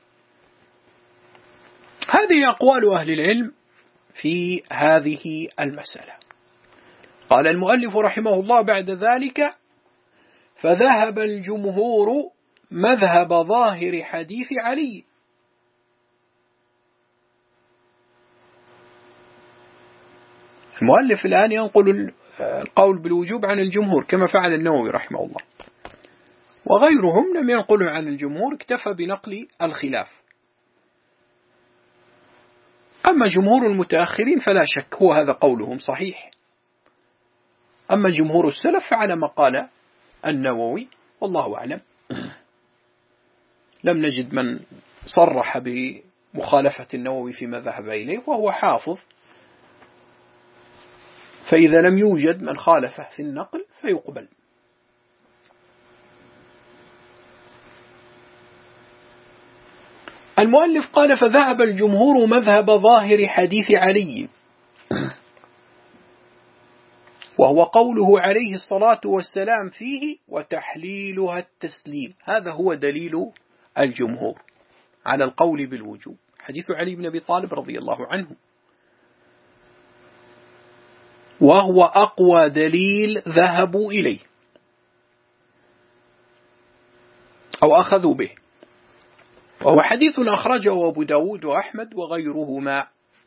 هذه أقوال أهل العلم في هذه المسألة. قال المؤلف رحمه الله بعد ذلك: فذهب الجمهور مذهب ظاهر حديث علي. المؤلف الآن ينقل القول بالوجوب عن الجمهور كما فعل النووي رحمه الله، وغيرهم لم ينقله عن الجمهور، اكتفى بنقل الخلاف. أما جمهور المتأخرين فلا شك هو هذا قولهم صحيح، أما جمهور السلف فعلى ما قال النووي، والله أعلم. لم نجد من صرح مخالفة النووي فيما ذهب إليه، وهو حافظ، فإذا لم يوجد من خالفه في النقل فيقبل. المؤلف قال: فذهب الجمهور مذهب ظاهر حديث علي، وهو قوله عليه الصلاة والسلام فيه: وتحليلها التسليم. هذا هو دليل الجمهور على القول بالوجوب، حديث علي بن أبي طالب رضي الله عنه، وهو أقوى دليل ذهبوا إليه أو أخذوا به، وهو حديث أخرجه أبو داود وأحمد وغيرهما،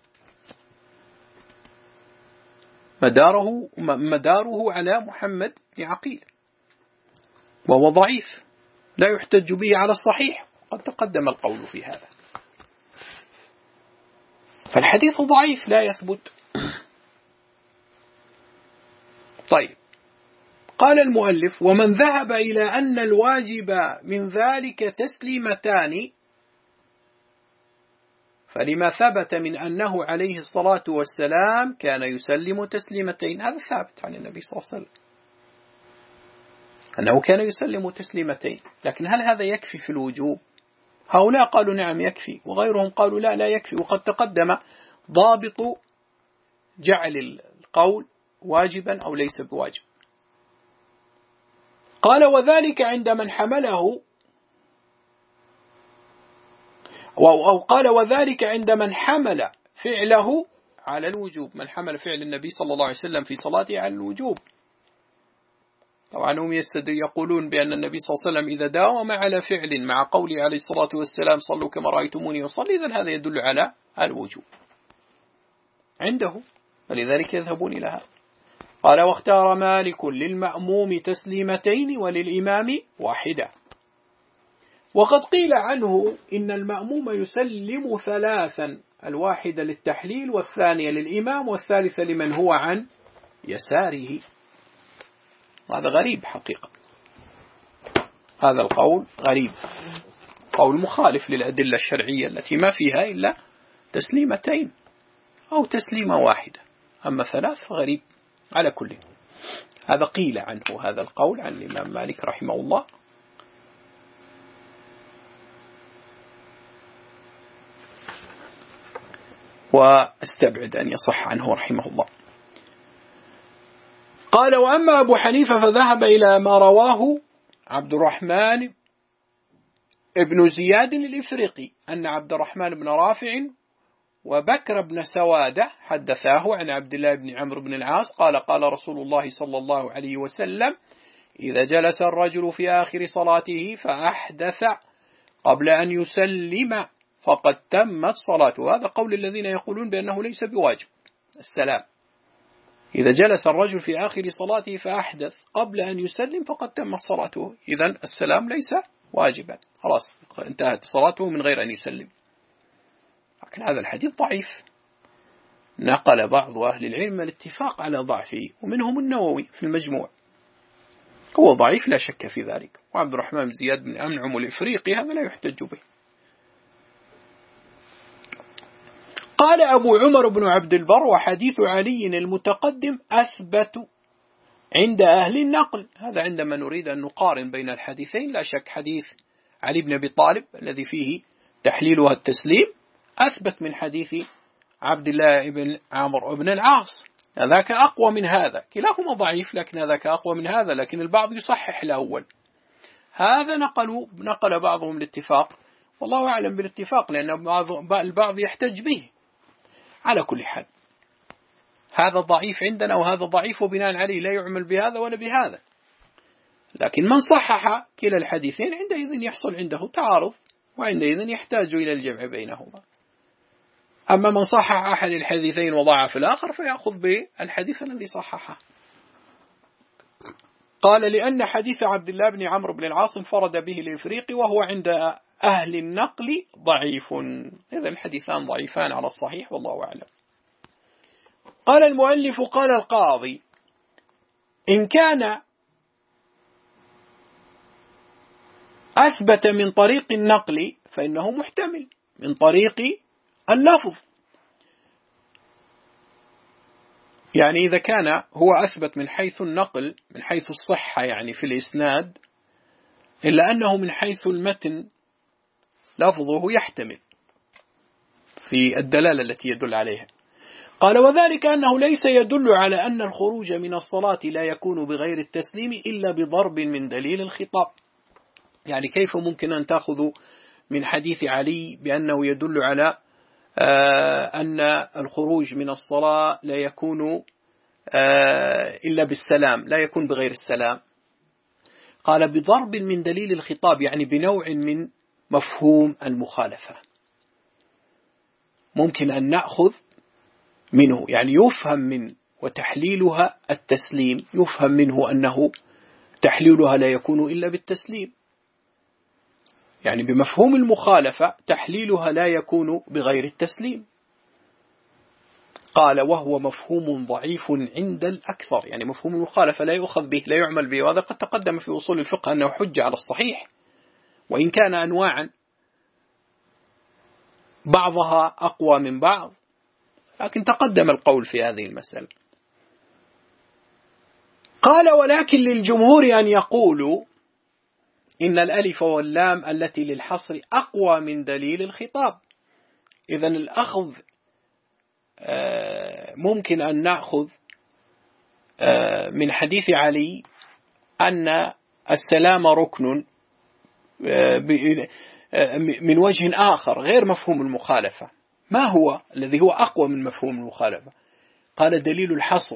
مداره على محمد بن عقيل، وهو ضعيف لا يحتج به على الصحيح، قد تقدم القول في هذا، فالحديث ضعيف لا يثبت. طيب، قال المؤلف: ومن ذهب إلى أن الواجب من ذلك تسليمتان، فلما ثبت من أنه عليه الصلاة والسلام كان يسلم تسليمتين، هذا ثابت عن النبي صلى الله عليه وسلم أنه كان يسلم تسليمتين، لكن هل هذا يكفي في الوجوب؟ هؤلاء قالوا نعم يكفي، وغيرهم قالوا لا يكفي، وقد تقدم ضابط جعل القول واجبا أو ليس بواجب. قال: وذلك عند من حمله، أو قال: وذلك عند من حمل فعله على الوجوب، من حمل فعل النبي صلى الله عليه وسلم في صلاته على الوجوب. طبعا هم يقولون بأن النبي صلى الله عليه وسلم إذا داوم على فعل مع قوله عليه الصلاة والسلام صلوا كما رأيتموني أصلي، إذن هذا يدل على الوجوب عنده، ولذلك يذهبون إلى هذا. قال: واختار مالك للمأموم تسليمتين وللإمام واحدة. وقد قيل عنه إن المأموم يسلم ثلاثا، الواحدة للتحليل، والثانية للإمام، والثالثة لمن هو عن يساره. هذا غريب حقيقة، هذا القول غريب، قول مخالف للأدلة الشرعية التي ما فيها إلا تسليمتين أو تسليمة واحدة، أما ثلاث فغريب. على كل، هذا قيل عنه هذا القول عن الإمام مالك رحمه الله. واستبعد أن يصح عنه رحمه الله. قال: وأما أبو حنيفة فذهب إلى ما رواه عبد الرحمن ابن زياد الإفريقي أن عبد الرحمن بن رافع وبكر بن سوادة حدثاه عن عبد الله بن عمرو بن العاص قال: قال رسول الله صلى الله عليه وسلم: إذا جلس الرجل في آخر صلاته فأحدث قبل أن يسلم فقد تمت صلاته. هذا قول الذين يقولون بأنه ليس بواجب السلام، إذا جلس الرجل في آخر صلاته فأحدث قبل أن يسلم فقد تمت صلاته، إذن السلام ليس واجبا، خلاص انتهت صلاته من غير أن يسلم. لكن هذا الحديث ضعيف، نقل بعض أهل العلم الاتفاق على ضعفه، ومنهم النووي في المجموع، هو ضعيف لا شك في ذلك. وعبد الرحمن بن زياد بن أنعم الإفريقي هذا لا يحتج به. قال أبو عمر بن عبد البر: وحديث علي المتقدم أثبت عند أهل النقل. هذا عندما نريد أن نقارن بين الحديثين، لا شك حديث علي بن أبي طالب الذي فيه تحليلها التسليم أثبت من حديث عبد الله بن عمرو بن العاص، هذاك أقوى من هذا، كلاهما ضعيف لكن هذاك أقوى من هذا، لكن البعض يصحح الأول. هذا نقل بعضهم الاتفاق، والله أعلم بالاتفاق، لأن البعض يحتج به. على كل حال هذا ضعيف عندنا وهذا ضعيف، وبناء عليه لا يعمل بهذا ولا بهذا، لكن من صحح كلا الحديثين عندئذ يحصل عنده تعارض، وعندئذ يحتاج إلى الجمع بينهما. أما من صحح أحد الحديثين وضعف الآخر فيأخذ بالحديث الذي صححه. قال: لأن حديث عبد الله بن عمرو بن العاص انفرد به الإفريقي، وهو عند أهل النقل ضعيف. إذا الحديثان ضعيفان على الصحيح، والله أعلم. قال المؤلف: قال القاضي: إن كان أثبت من طريق النقل فإنه محتمل، من طريق اللفظ. يعني إذا كان هو أثبت من حيث النقل من حيث الصحة يعني في الإسناد، إلا أنه من حيث المتن لفظه يحتمل في الدلالة التي يدل عليها. قال وذلك أنه ليس يدل على أن الخروج من الصلاة لا يكون بغير التسليم إلا بضرب من دليل الخطاب. يعني كيف ممكن أن تأخذوا من حديث علي بأنه يدل على أن الخروج من الصلاة لا يكون إلا بالسلام، لا يكون بغير السلام؟ قال بضرب من دليل الخطاب، يعني بنوع من مفهوم المخالفة ممكن أن نأخذ منه، يعني يفهم من وتحليلها التسليم، يفهم منه أنه تحليلها لا يكون إلا بالتسليم، يعني بمفهوم المخالفة تحليلها لا يكون بغير التسليم. قال وهو مفهوم ضعيف عند الأكثر، يعني مفهوم المخالفة لا يؤخذ به لا يعمل به، وهذا قد تقدم في أصول الفقه أنه حجة على الصحيح، وإن كان أنواعا بعضها أقوى من بعض، لكن تقدم القول في هذه المسألة. قال ولكن للجمهور أن يقولوا إن الألف واللام التي للحصر أقوى من دليل الخطاب. إذن الأخذ ممكن أن نأخذ من حديث علي أن السلام ركن من وجه آخر غير مفهوم المخالفة. ما هو الذي هو أقوى من مفهوم المخالفة؟ قال دليل الحصر،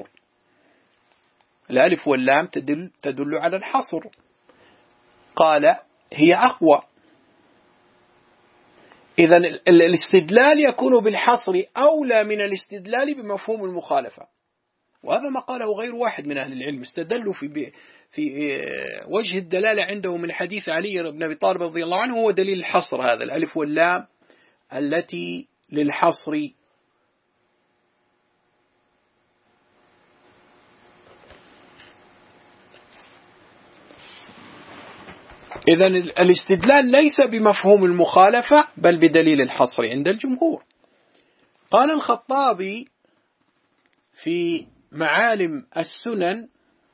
الألف واللام تدل على الحصر، قال هي أقوى. إذن الاستدلال يكون بالحصر أولى من الاستدلال بمفهوم المخالفة، وهذا ما قاله غير واحد من أهل العلم. استدلوا في وجه الدلالة عنده من حديث علي بن أبي طالب رضي الله عنه هو دليل الحصر، هذا الألف واللام التي للحصر. إذن الاستدلال ليس بمفهوم المخالفة بل بدليل الحصر عند الجمهور. قال الخطابي في معالم السنن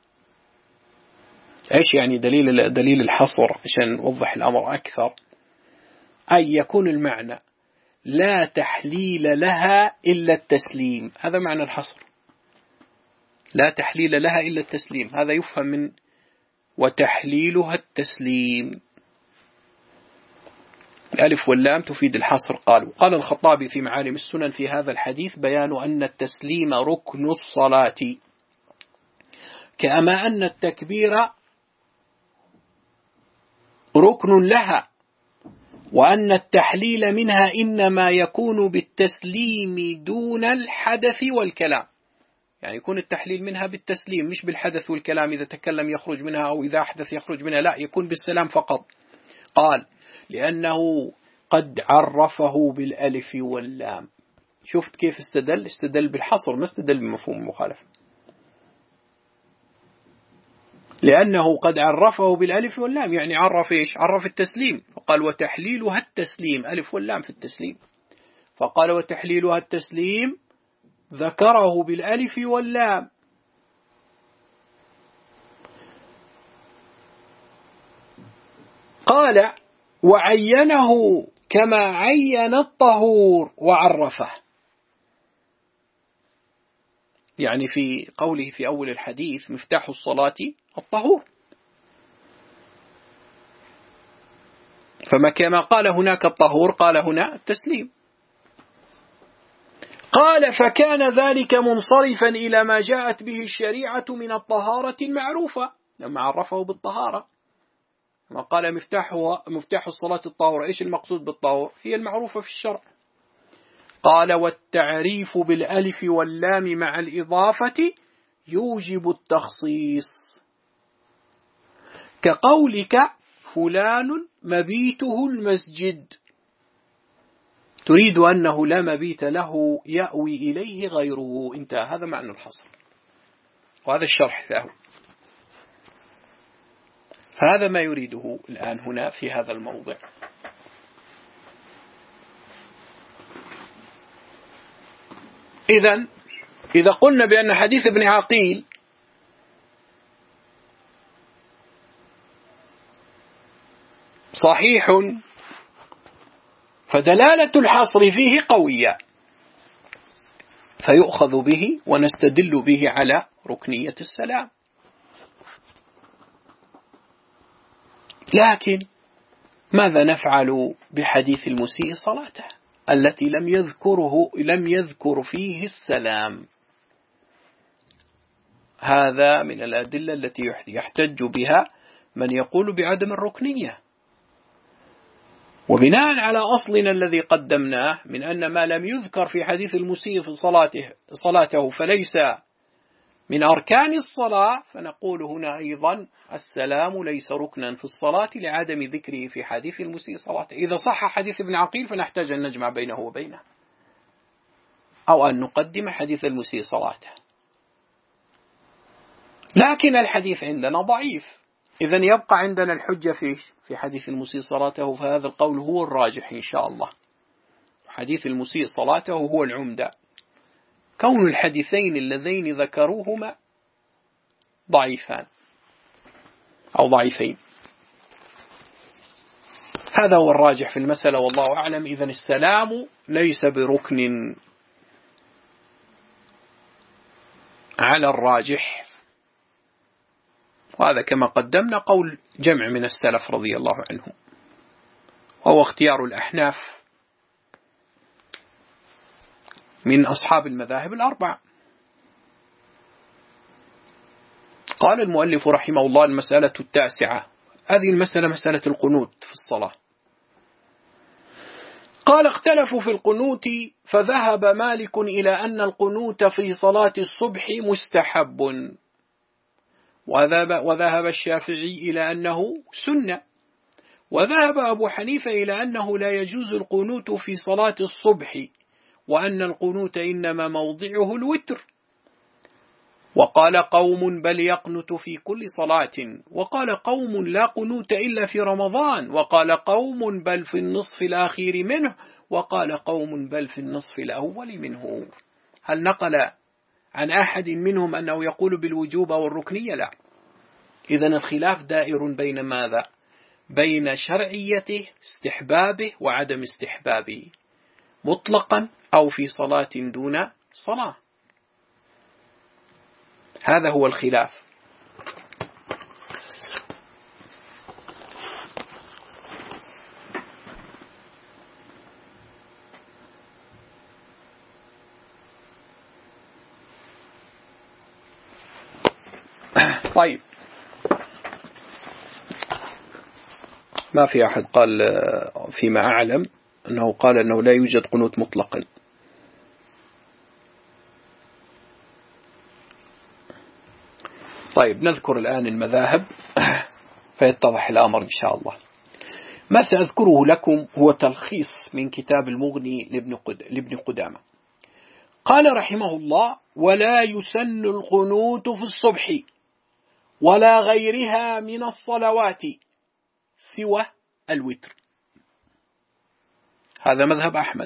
إيش يعني دليل الحصر؟ عشان نوضح الأمر أكثر، أي يكون المعنى لا تحليل لها إلا التسليم، هذا معنى الحصر، لا تحليل لها إلا التسليم، هذا يفهم من وتحليلها التسليم. الألف واللام تفيد الحصر. قال الخطابي في معالم السنن في هذا الحديث بيان أن التسليم ركن الصلاة، كما أن التكبير ركن لها، وأن التحليل منها إنما يكون بالتسليم دون الحدث والكلام، يعني يكون التحليل منها بالتسليم مش بالحدث والكلام، إذا تكلم يخرج منها أو إذا أحدث يخرج منها، لا، يكون بالسلام فقط. قال لأنه قد عرفه بالألف واللام. شفت كيف استدل بالحصر، ما استدل بمفهوم المخالفة، لأنه قد عرفه بالألف واللام، يعني عرف إيش؟ عرف التسليم، فقال وتحليلها التسليم، ألف واللام في التسليم، فقال وتحليلها التسليم ذكره بالألف واللام. قال وعينه كما عين الطهور وعرفه، يعني في قوله في أول الحديث مفتاح الصلاة الطهور، فما كما قال هناك الطهور قال هنا التسليم. قال فكان ذلك منصرفا إلى ما جاءت به الشريعة من الطهارة المعروفة، لما عرفه بالطهارة، ما قال مفتاح الصلاة الطهور، إيش المقصود بالطهور؟ هي المعروفة في الشرع. قال والتعريف بالألف واللام مع الإضافة يوجب التخصيص، كقولك فلان مبيته المسجد، تريد أنه لا مبيت له يأوي إليه غيره، انتهى، هذا معنى الحصر، وهذا الشرح له. فهذا ما يريده الآن هنا في هذا الموضع. إذا قلنا بأن حديث ابن عقيل صحيح فدلالة الحصر فيه قوية، فيؤخذ به ونستدل به على ركنية السلام. لكن ماذا نفعل بحديث المسيء صلاته التي لم يذكر فيه السلام؟ هذا من الأدلة التي يحتج بها من يقول بعدم الركنية، وبناء على أصلنا الذي قدمناه من أن ما لم يذكر في حديث المسيء في صلاته فليس من أركان الصلاة، فنقول هنا أيضا السلام ليس ركنا في الصلاة لعدم ذكره في حديث المسيء صلاته. إذا صح حديث ابن عقيل فنحتاج أن نجمع بينه وبينه، أو أن نقدم حديث المسيء صلاته. لكن الحديث عندنا ضعيف، إذن يبقى عندنا الحجة في حديث المسيء صلاته، فهذا القول هو الراجح إن شاء الله. حديث المسيء صلاته هو العمدة، كون الحديثين اللذين ذكروهما ضعيفان أو ضعيفين، هذا هو الراجح في المسألة والله أعلم. إذن السلام ليس بركن على الراجح، وهذا كما قدمنا قول جمع من السلف رضي الله عنهم، وهو اختيار الأحناف من أصحاب المذاهب الأربعة. قال المؤلف رحمه الله: المسألة 9، هذه المسألة مسألة القنوت في الصلاة. قال: اختلفوا في القنوت، فذهب مالك إلى أن القنوت في صلاة الصبح مستحب، وذهب الشافعي إلى أنه سنة، وذهب أبو حنيفة إلى أنه لا يجوز القنوت في صلاة الصبح، وأن القنوت إنما موضعه الوتر. وقال قوم: بل يقنت في كل صلاة. وقال قوم: لا قنوت إلا في رمضان. وقال قوم: بل في النصف الأخير منه. وقال قوم: بل في النصف الأول منه. هل نقل عن أحد منهم أنه يقول بالوجوب والركنية؟ لا. إذن الخلاف دائر بين ماذا؟ بين شرعيته استحبابه وعدم استحبابه، مطلقا أو في صلاة دون صلاة، هذا هو الخلاف. طيب، ما في أحد قال فيما أعلم أنه قال أنه لا يوجد قنوت مطلقا. طيب، نذكر الآن المذاهب فيتضح الأمر إن شاء الله. ما سأذكره لكم هو تلخيص من كتاب المغني لابن قدامة. قال رحمه الله: ولا يسن القنوت في الصبح ولا غيرها من الصلوات سوى الوتر. هذا مذهب أحمد.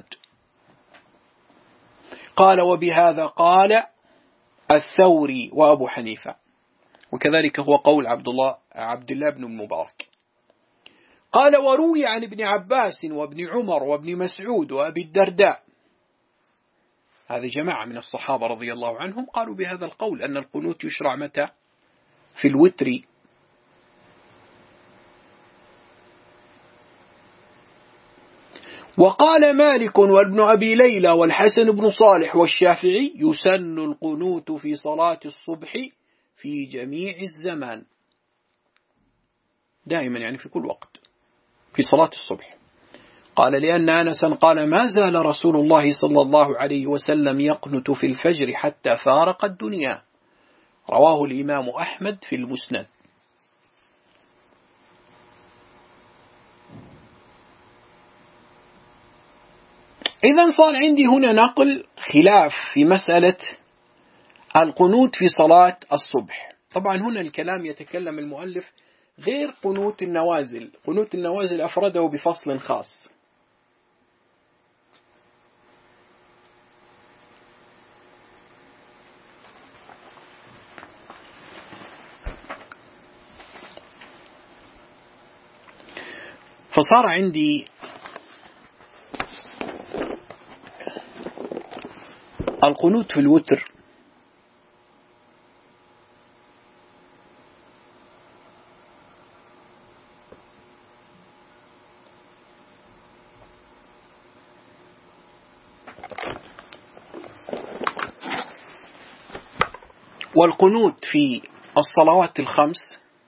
قال: وبهذا قال الثوري وأبو حنيفة، وكذلك هو قول عبد الله بن المبارك. قال: وروي عن ابن عباس وابن عمر وابن مسعود وأبي الدرداء، هذه جماعة من الصحابة رضي الله عنهم قالوا بهذا القول أن القنوت يشرع متى؟ في الوتر. وقال مالك وابن أبي ليلى والحسن بن صالح والشافعي: يسن القنوت في صلاة الصبح في جميع الزمان، دائما يعني في كل وقت في صلاة الصبح. قال: لأن أنسا قال: ما زال رسول الله صلى الله عليه وسلم يقنت في الفجر حتى فارق الدنيا. رواه الإمام أحمد في المسند. إذن صار عندي هنا نقل خلاف في مسألة القنوت في صلاة الصبح. طبعا هنا الكلام يتكلم المؤلف غير قنوت النوازل. قنوت النوازل أفرده بفصل خاص. فصار عندي القنوت في الوتر والقنوت في الصلوات الخمس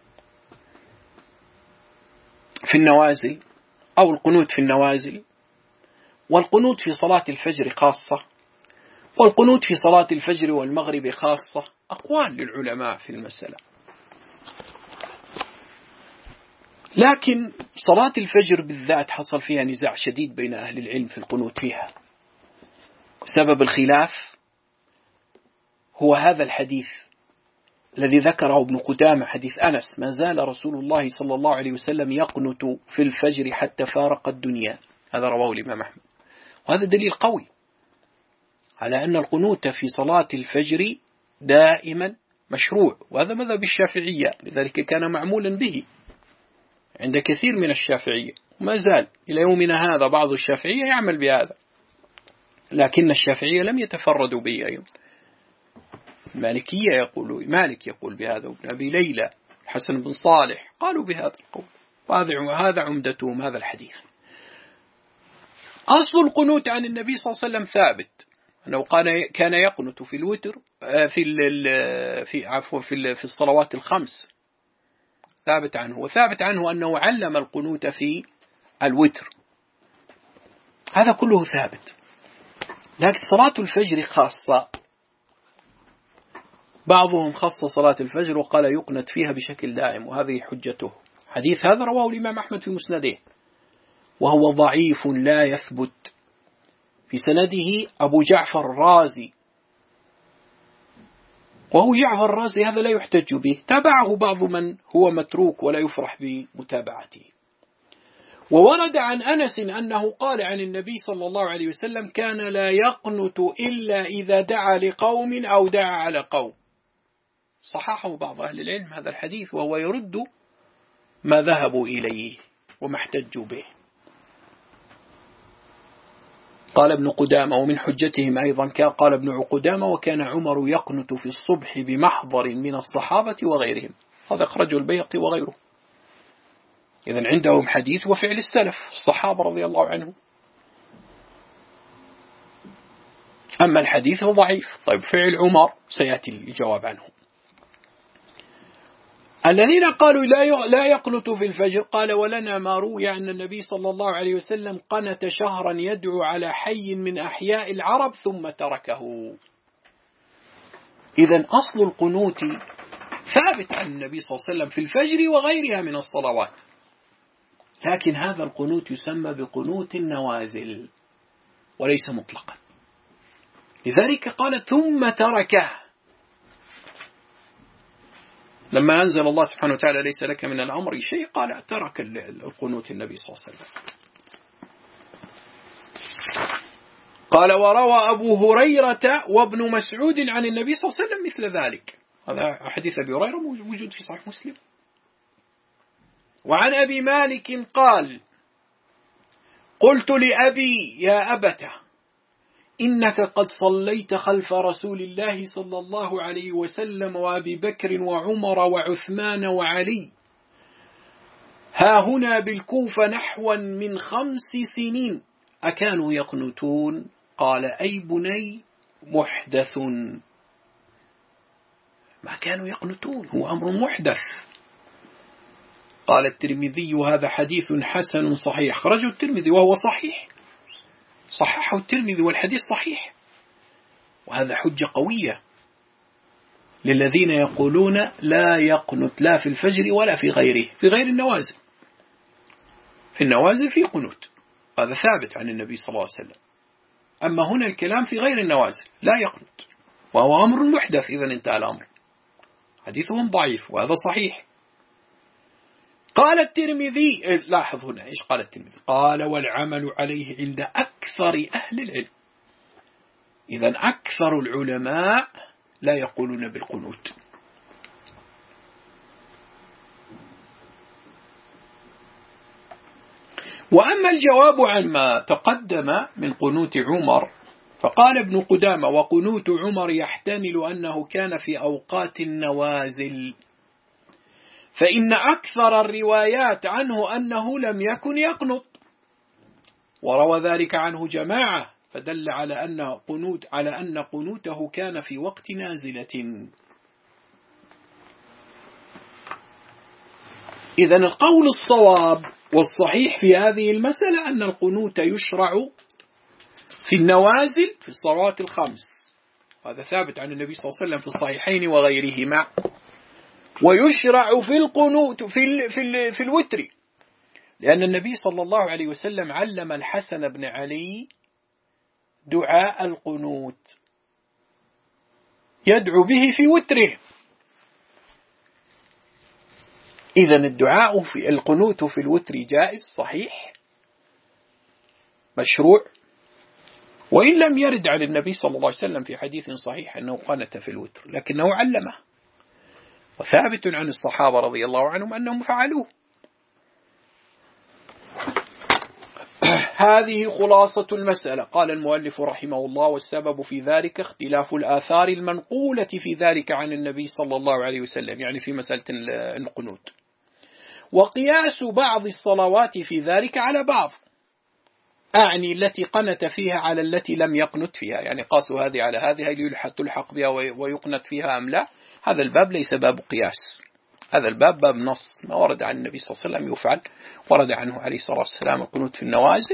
في النوازل أو القنوت في النوازل، والقنوت في صلاة الفجر خاصة، والقنوت في صلاة الفجر والمغرب خاصة. أقوال للعلماء في المسألة. لكن صلاة الفجر بالذات حصل فيها نزاع شديد بين أهل العلم في القنوت فيها. سبب الخلاف هو هذا الحديث الذي ذكره ابن قدامة، حديث أنس: ما زال رسول الله صلى الله عليه وسلم يقنت في الفجر حتى فارق الدنيا. هذا رواه الإمام أحمد، وهذا دليل قوي على أن القنوت في صلاة الفجر دائما مشروع، وهذا مذهب الشافعية، لذلك كان معمولا به عند كثير من الشافعية، وما زال إلى يومنا هذا بعض الشافعية يعمل بهذا، لكن الشافعية لم يتفردوا به أيضا. المالكية يقول، مالك يقول بهذا، وابن أبي ليلى، حسن بن صالح قالوا بهذا القول، وهذا عمدتهم هذا الحديث. أصل القنوت عن النبي صلى الله عليه وسلم ثابت، أنه كان يقنت في الوتر في الصلوات الخمس، ثابت عنه، وثابت عنه أنه علم القنوت في الوتر، هذا كله ثابت. لكن صلاة الفجر خاصة، بعضهم خص صلاة الفجر وقال يقنت فيها بشكل دائم، وهذه حجته. حديث هذا رواه الإمام أحمد في مسنده، وهو ضعيف لا يثبت، في سنده أبو جعفر الرازي، وهو جعفر الرازي هذا لا يحتج به، تابعه بعض من هو متروك ولا يفرح بمتابعته. وورد عن أنس أنه قال عن النبي صلى الله عليه وسلم: كان لا يقنت إلا إذا دعا لقوم أو دعا على قوم. صححه بعض أهل العلم هذا الحديث، وهو يرد ما ذهبوا إليه وما احتجوا به. قال ابن قدامة: ومن حجتهم أيضا قال ابن قدامة: وكان عمر يقنت في الصبح بمحضر من الصحابة وغيرهم. هذا أخرجه البيهقي وغيره. إذن عندهم حديث وفعل السلف الصحابة رضي الله عنهم. أما الحديث هو ضعيف. طيب فعل عمر سيأتي الجواب عنه. الذين قالوا لا يقنت في الفجر، قال: ولنا ما روي أن النبي صلى الله عليه وسلم قنت شهرا يدعو على حي من أحياء العرب ثم تركه. إذن أصل القنوت ثابت عن النبي صلى الله عليه وسلم في الفجر وغيرها من الصلوات، لكن هذا القنوت يسمى بقنوت النوازل وليس مطلقا. لذلك قال: ثم تركه، لما أنزل الله سبحانه وتعالى: ليس لك من الأمر شيء، قال ترك القنوت النبي صلى الله عليه وسلم. قال: وروى أبو هريرة وابن مسعود عن النبي صلى الله عليه وسلم مثل ذلك. هذا حديث أبي هريرة موجود في صحيح مسلم. وعن أبي مالك قال: قلت لأبي: يا أبته، إنك قد صليت خلف رسول الله صلى الله عليه وسلم وأبي بكر وعمر وعثمان وعلي ها هنا بالكوفة نحوا من 5 سنين، أكانوا يقنتون؟ قال: أي بني، محدث. ما كانوا يقنتون، هو أمر محدث. قال الترمذي: هذا حديث حسن صحيح، خرجه الترمذي وهو صحيح، صححه الترمذي والحديث صحيح. وهذا حجة قوية للذين يقولون لا يقنت لا في الفجر ولا في غيره، في غير النوازل. في النوازل في قنوت، هذا ثابت عن النبي صلى الله عليه وسلم. أما هنا الكلام في غير النوازل لا يقنت، وهو أمر محدث. إذا انتهى الأمر، حديثهم ضعيف وهذا صحيح. قال الترمذي، لاحظ هنا إيش قال الترمذي؟ قال: والعمل عليه عند أكثر أهل العلم. إذن أكثر العلماء لا يقولون بالقنوت. وأما الجواب عن ما تقدم من قنوت عمر، فقال ابن قدامة: وقنوت عمر يحتمل أنه كان في أوقات النوازل، فإن أكثر الروايات عنه أنه لم يكن يقنط، وروى ذلك عنه جماعة، فدل على أن قنوته كان في وقت نازلة. إذن القول الصواب والصحيح في هذه المسألة أن القنوت يشرع في النوازل في الصلوات الخمس، هذا ثابت عن النبي صلى الله عليه وسلم في الصحيحين وغيرهما، ويشرع في القنوت في الوتر، لأن النبي صلى الله عليه وسلم علم الحسن بن علي دعاء القنوت يدعو به في وتره. إذن الدعاء في القنوت في الوتر جائز صحيح مشروع، وإن لم يرد عن النبي صلى الله عليه وسلم في حديث صحيح أنه قنت في الوتر، لكنه علمه، وثابت عن الصحابة رضي الله عنهم أنهم فعلوه. هذه خلاصة المسألة. قال المؤلف رحمه الله: والسبب في ذلك اختلاف الآثار المنقولة في ذلك عن النبي صلى الله عليه وسلم، يعني في مسألة القنوت، وقياس بعض الصلوات في ذلك على بعض، أعني التي قنت فيها على التي لم يقنت فيها، يعني قاسوا هذه على هذه، هل تلحق بها ويقنت فيها أم لا؟ هذا الباب ليس باب قياس، هذا الباب باب نص، ما ورد عن النبي صلى الله عليه وسلم يفعل، ورد عنه عليه الصلاة والسلام القنوت في النوازل،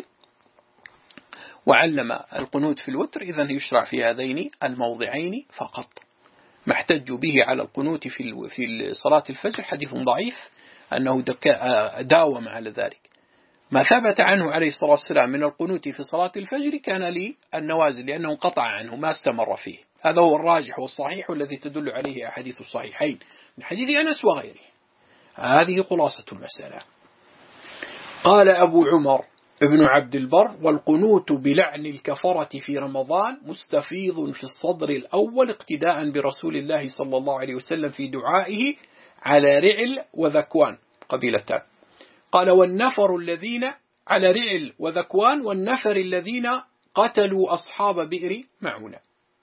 وعلم القنوت في الوتر، إذن يشرع في هذين الموضعين فقط. ما احتجوا به على القنوت في صلاة الفجر حديث ضعيف أنه داوم على ذلك. ما ثبت عنه عليه الصلاة والسلام من القنوت في صلاة الفجر كان للنوازل، لأنه انقطع عنه ما استمر فيه. هذا هو الراجح والصحيح والذي تدل عليه أحاديث الصحيحين من حديث أنس وغيره. هذه خلاصة المسألة. قال أبو عمر ابن عبد البر: والقنوت بلعن الكفرة في رمضان مستفيض في الصدر الأول اقتداء برسول الله صلى الله عليه وسلم في دعائه على رعل وذكوان قبيلتان. قال: والنفر الذين على رعل وذكوان، والنفر الذين قتلوا أصحاب بئر معونة.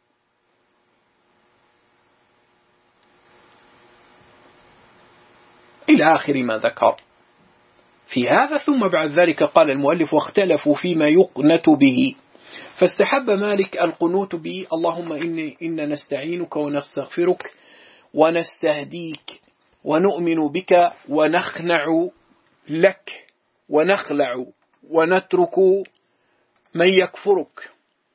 إلى آخر ما ذكر في هذا. ثم بعد ذلك قال المؤلف: واختلفوا فيما يقنت به، فاستحب مالك القنوت به: اللهم إنا نستعينك ونستغفرك ونستهديك ونؤمن بك ونخنع لك ونخلع ونترك من يكفرك.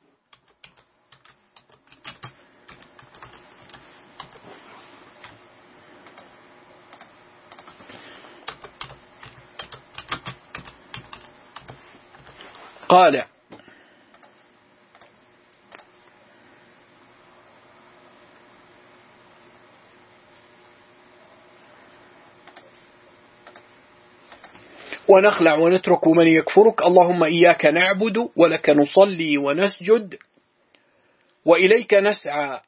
قال: ونخلع ونترك من يكفرك، اللهم إياك نعبد ولك نصلي ونسجد وإليك نسعى.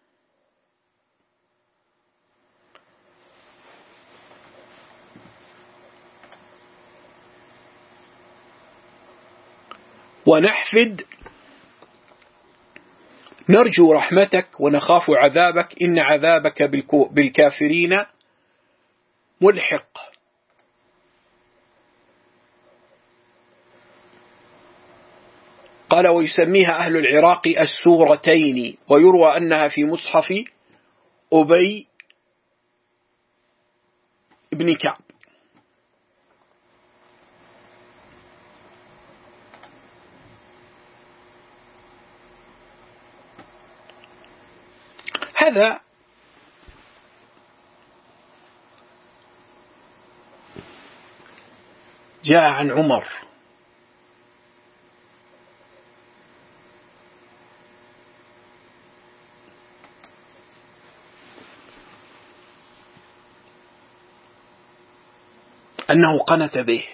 ونحفد نرجو رحمتك ونخاف عذابك، إن عذابك بالكافرين ملحق. قال: ويسميها أهل العراق السورتين، ويروى أنها في مصحف أبي بن كعب. هذا جاء عن عمر أنه قنت به،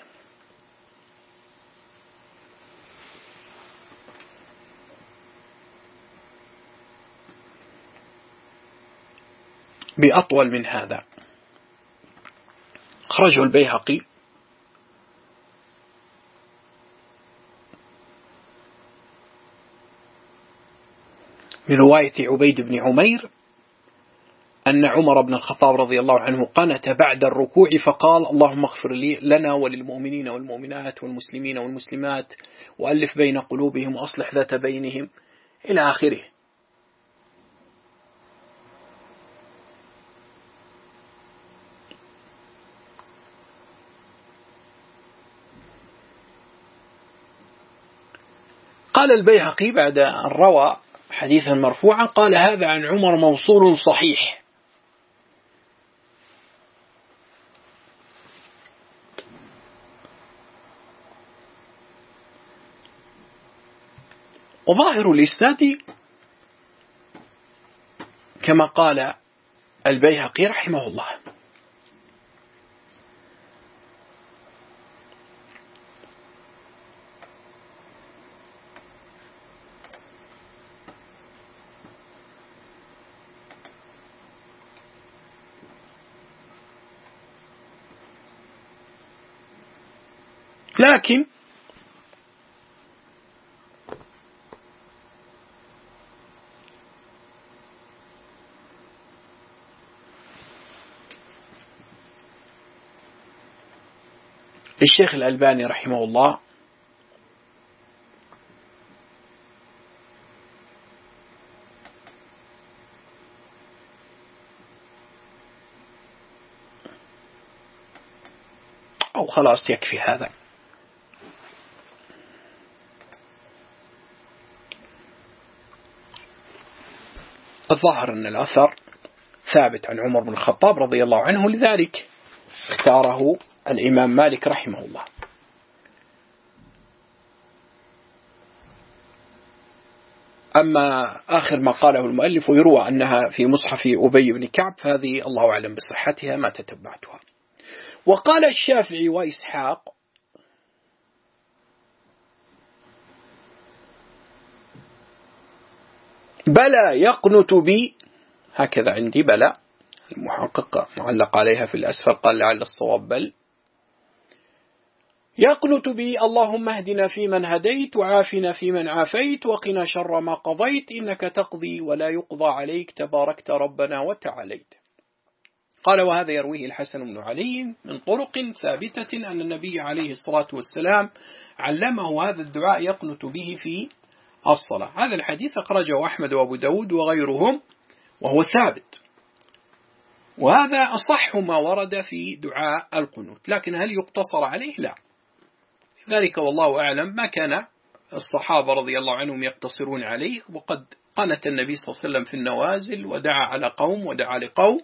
بأطول من هذا. خرجه البيهقي من رواية عبيد بن عمير أن عمر بن الخطاب رضي الله عنه قنت بعد الركوع فقال اللهم اغفر لنا وللمؤمنين والمؤمنات والمسلمين والمسلمات وألف بين قلوبهم وأصلح ذات بينهم إلى آخره. قال البيهقي بعد أن روى حديثا مرفوعا قال هذا عن عمر موصول صحيح. وظاهر الإسناد كما قال البيهقي رحمه الله. لكن الشيخ الألباني رحمه الله أو خلاص يكفي هذا. الظاهر أن الأثر ثابت عن عمر بن الخطاب رضي الله عنه، لذلك اختاره الإمام مالك رحمه الله. أما آخر ما قاله المؤلف ويروى أنها في مصحف أبي بن كعب فهذه الله أعلم بصحتها ما تتبعتها. وقال الشافعي وإسحاق بلى يقنت بي، هكذا عندي بلى، المحقق معلق عليها في الأسفل قال لعل الصواب بل، يقنت بي اللهم اهدنا فيمن هديت وعافنا فيمن عافيت وقنا شر ما قضيت إنك تقضي ولا يقضى عليك تباركت ربنا وتعاليت. قال وهذا يرويه الحسن بن علي من طرق ثابتة أن النبي عليه الصلاة والسلام علمه هذا الدعاء يقنت به في الصلاة. هذا الحديث أخرجه أحمد وأبو داود وغيرهم وهو ثابت، وهذا أصح ما ورد في دعاء القنوت، لكن هل يقتصر عليه؟ لا. ذلك والله أعلم ما كان الصحابة رضي الله عنهم يقتصرون عليه، وقد قنت النبي صلى الله عليه وسلم في النوازل ودعا على قوم ودعا لقوم.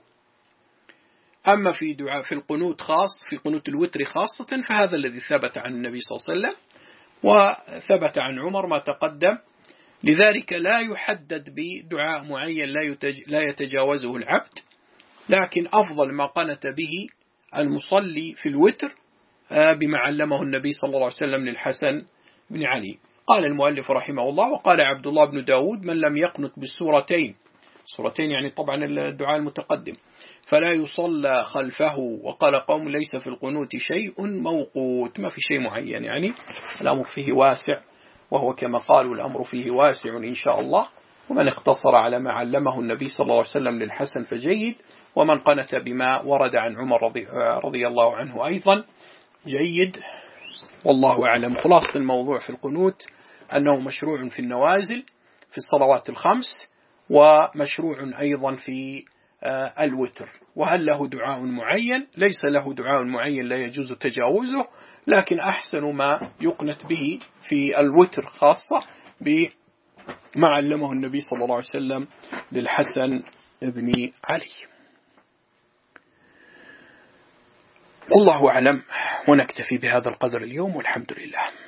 أما في دعاء في القنوت خاص، في قنوت الوتر خاصة، فهذا الذي ثبت عن النبي صلى الله عليه وسلم وثبت عن عمر ما تقدم، لذلك لا يحدد بدعاء معين لا يتجاوزه العبد، لكن أفضل ما قنت به المصلي في الوتر بما علمه النبي صلى الله عليه وسلم للحسن بن علي. قال المؤلف رحمه الله وقال عبد الله بن داود من لم يقنت بالسورتين، سورتين يعني طبعا الدعاء المتقدم، فلا يصلى خلفه. وقال قوم ليس في القنوت شيء موقوت، ما في شيء معين، يعني الأمر فيه واسع، وهو كما قالوا الأمر فيه واسع إن شاء الله. ومن اقتصر على ما علمه النبي صلى الله عليه وسلم للحسن فجيد، ومن قنت بما ورد عن عمر رضي الله عنه أيضا جيد، والله أعلم. خلاصة الموضوع في القنوت أنه مشروع في النوازل في الصلوات الخمس، ومشروع أيضا في الوتر. وهل له دعاء معين؟ ليس له دعاء معين لا يجوز تجاوزه، لكن أحسن ما يقنت به في الوتر خاصة بما علمه النبي صلى الله عليه وسلم للحسن بن علي. والله أعلم، ونكتفي بهذا القدر اليوم، والحمد لله.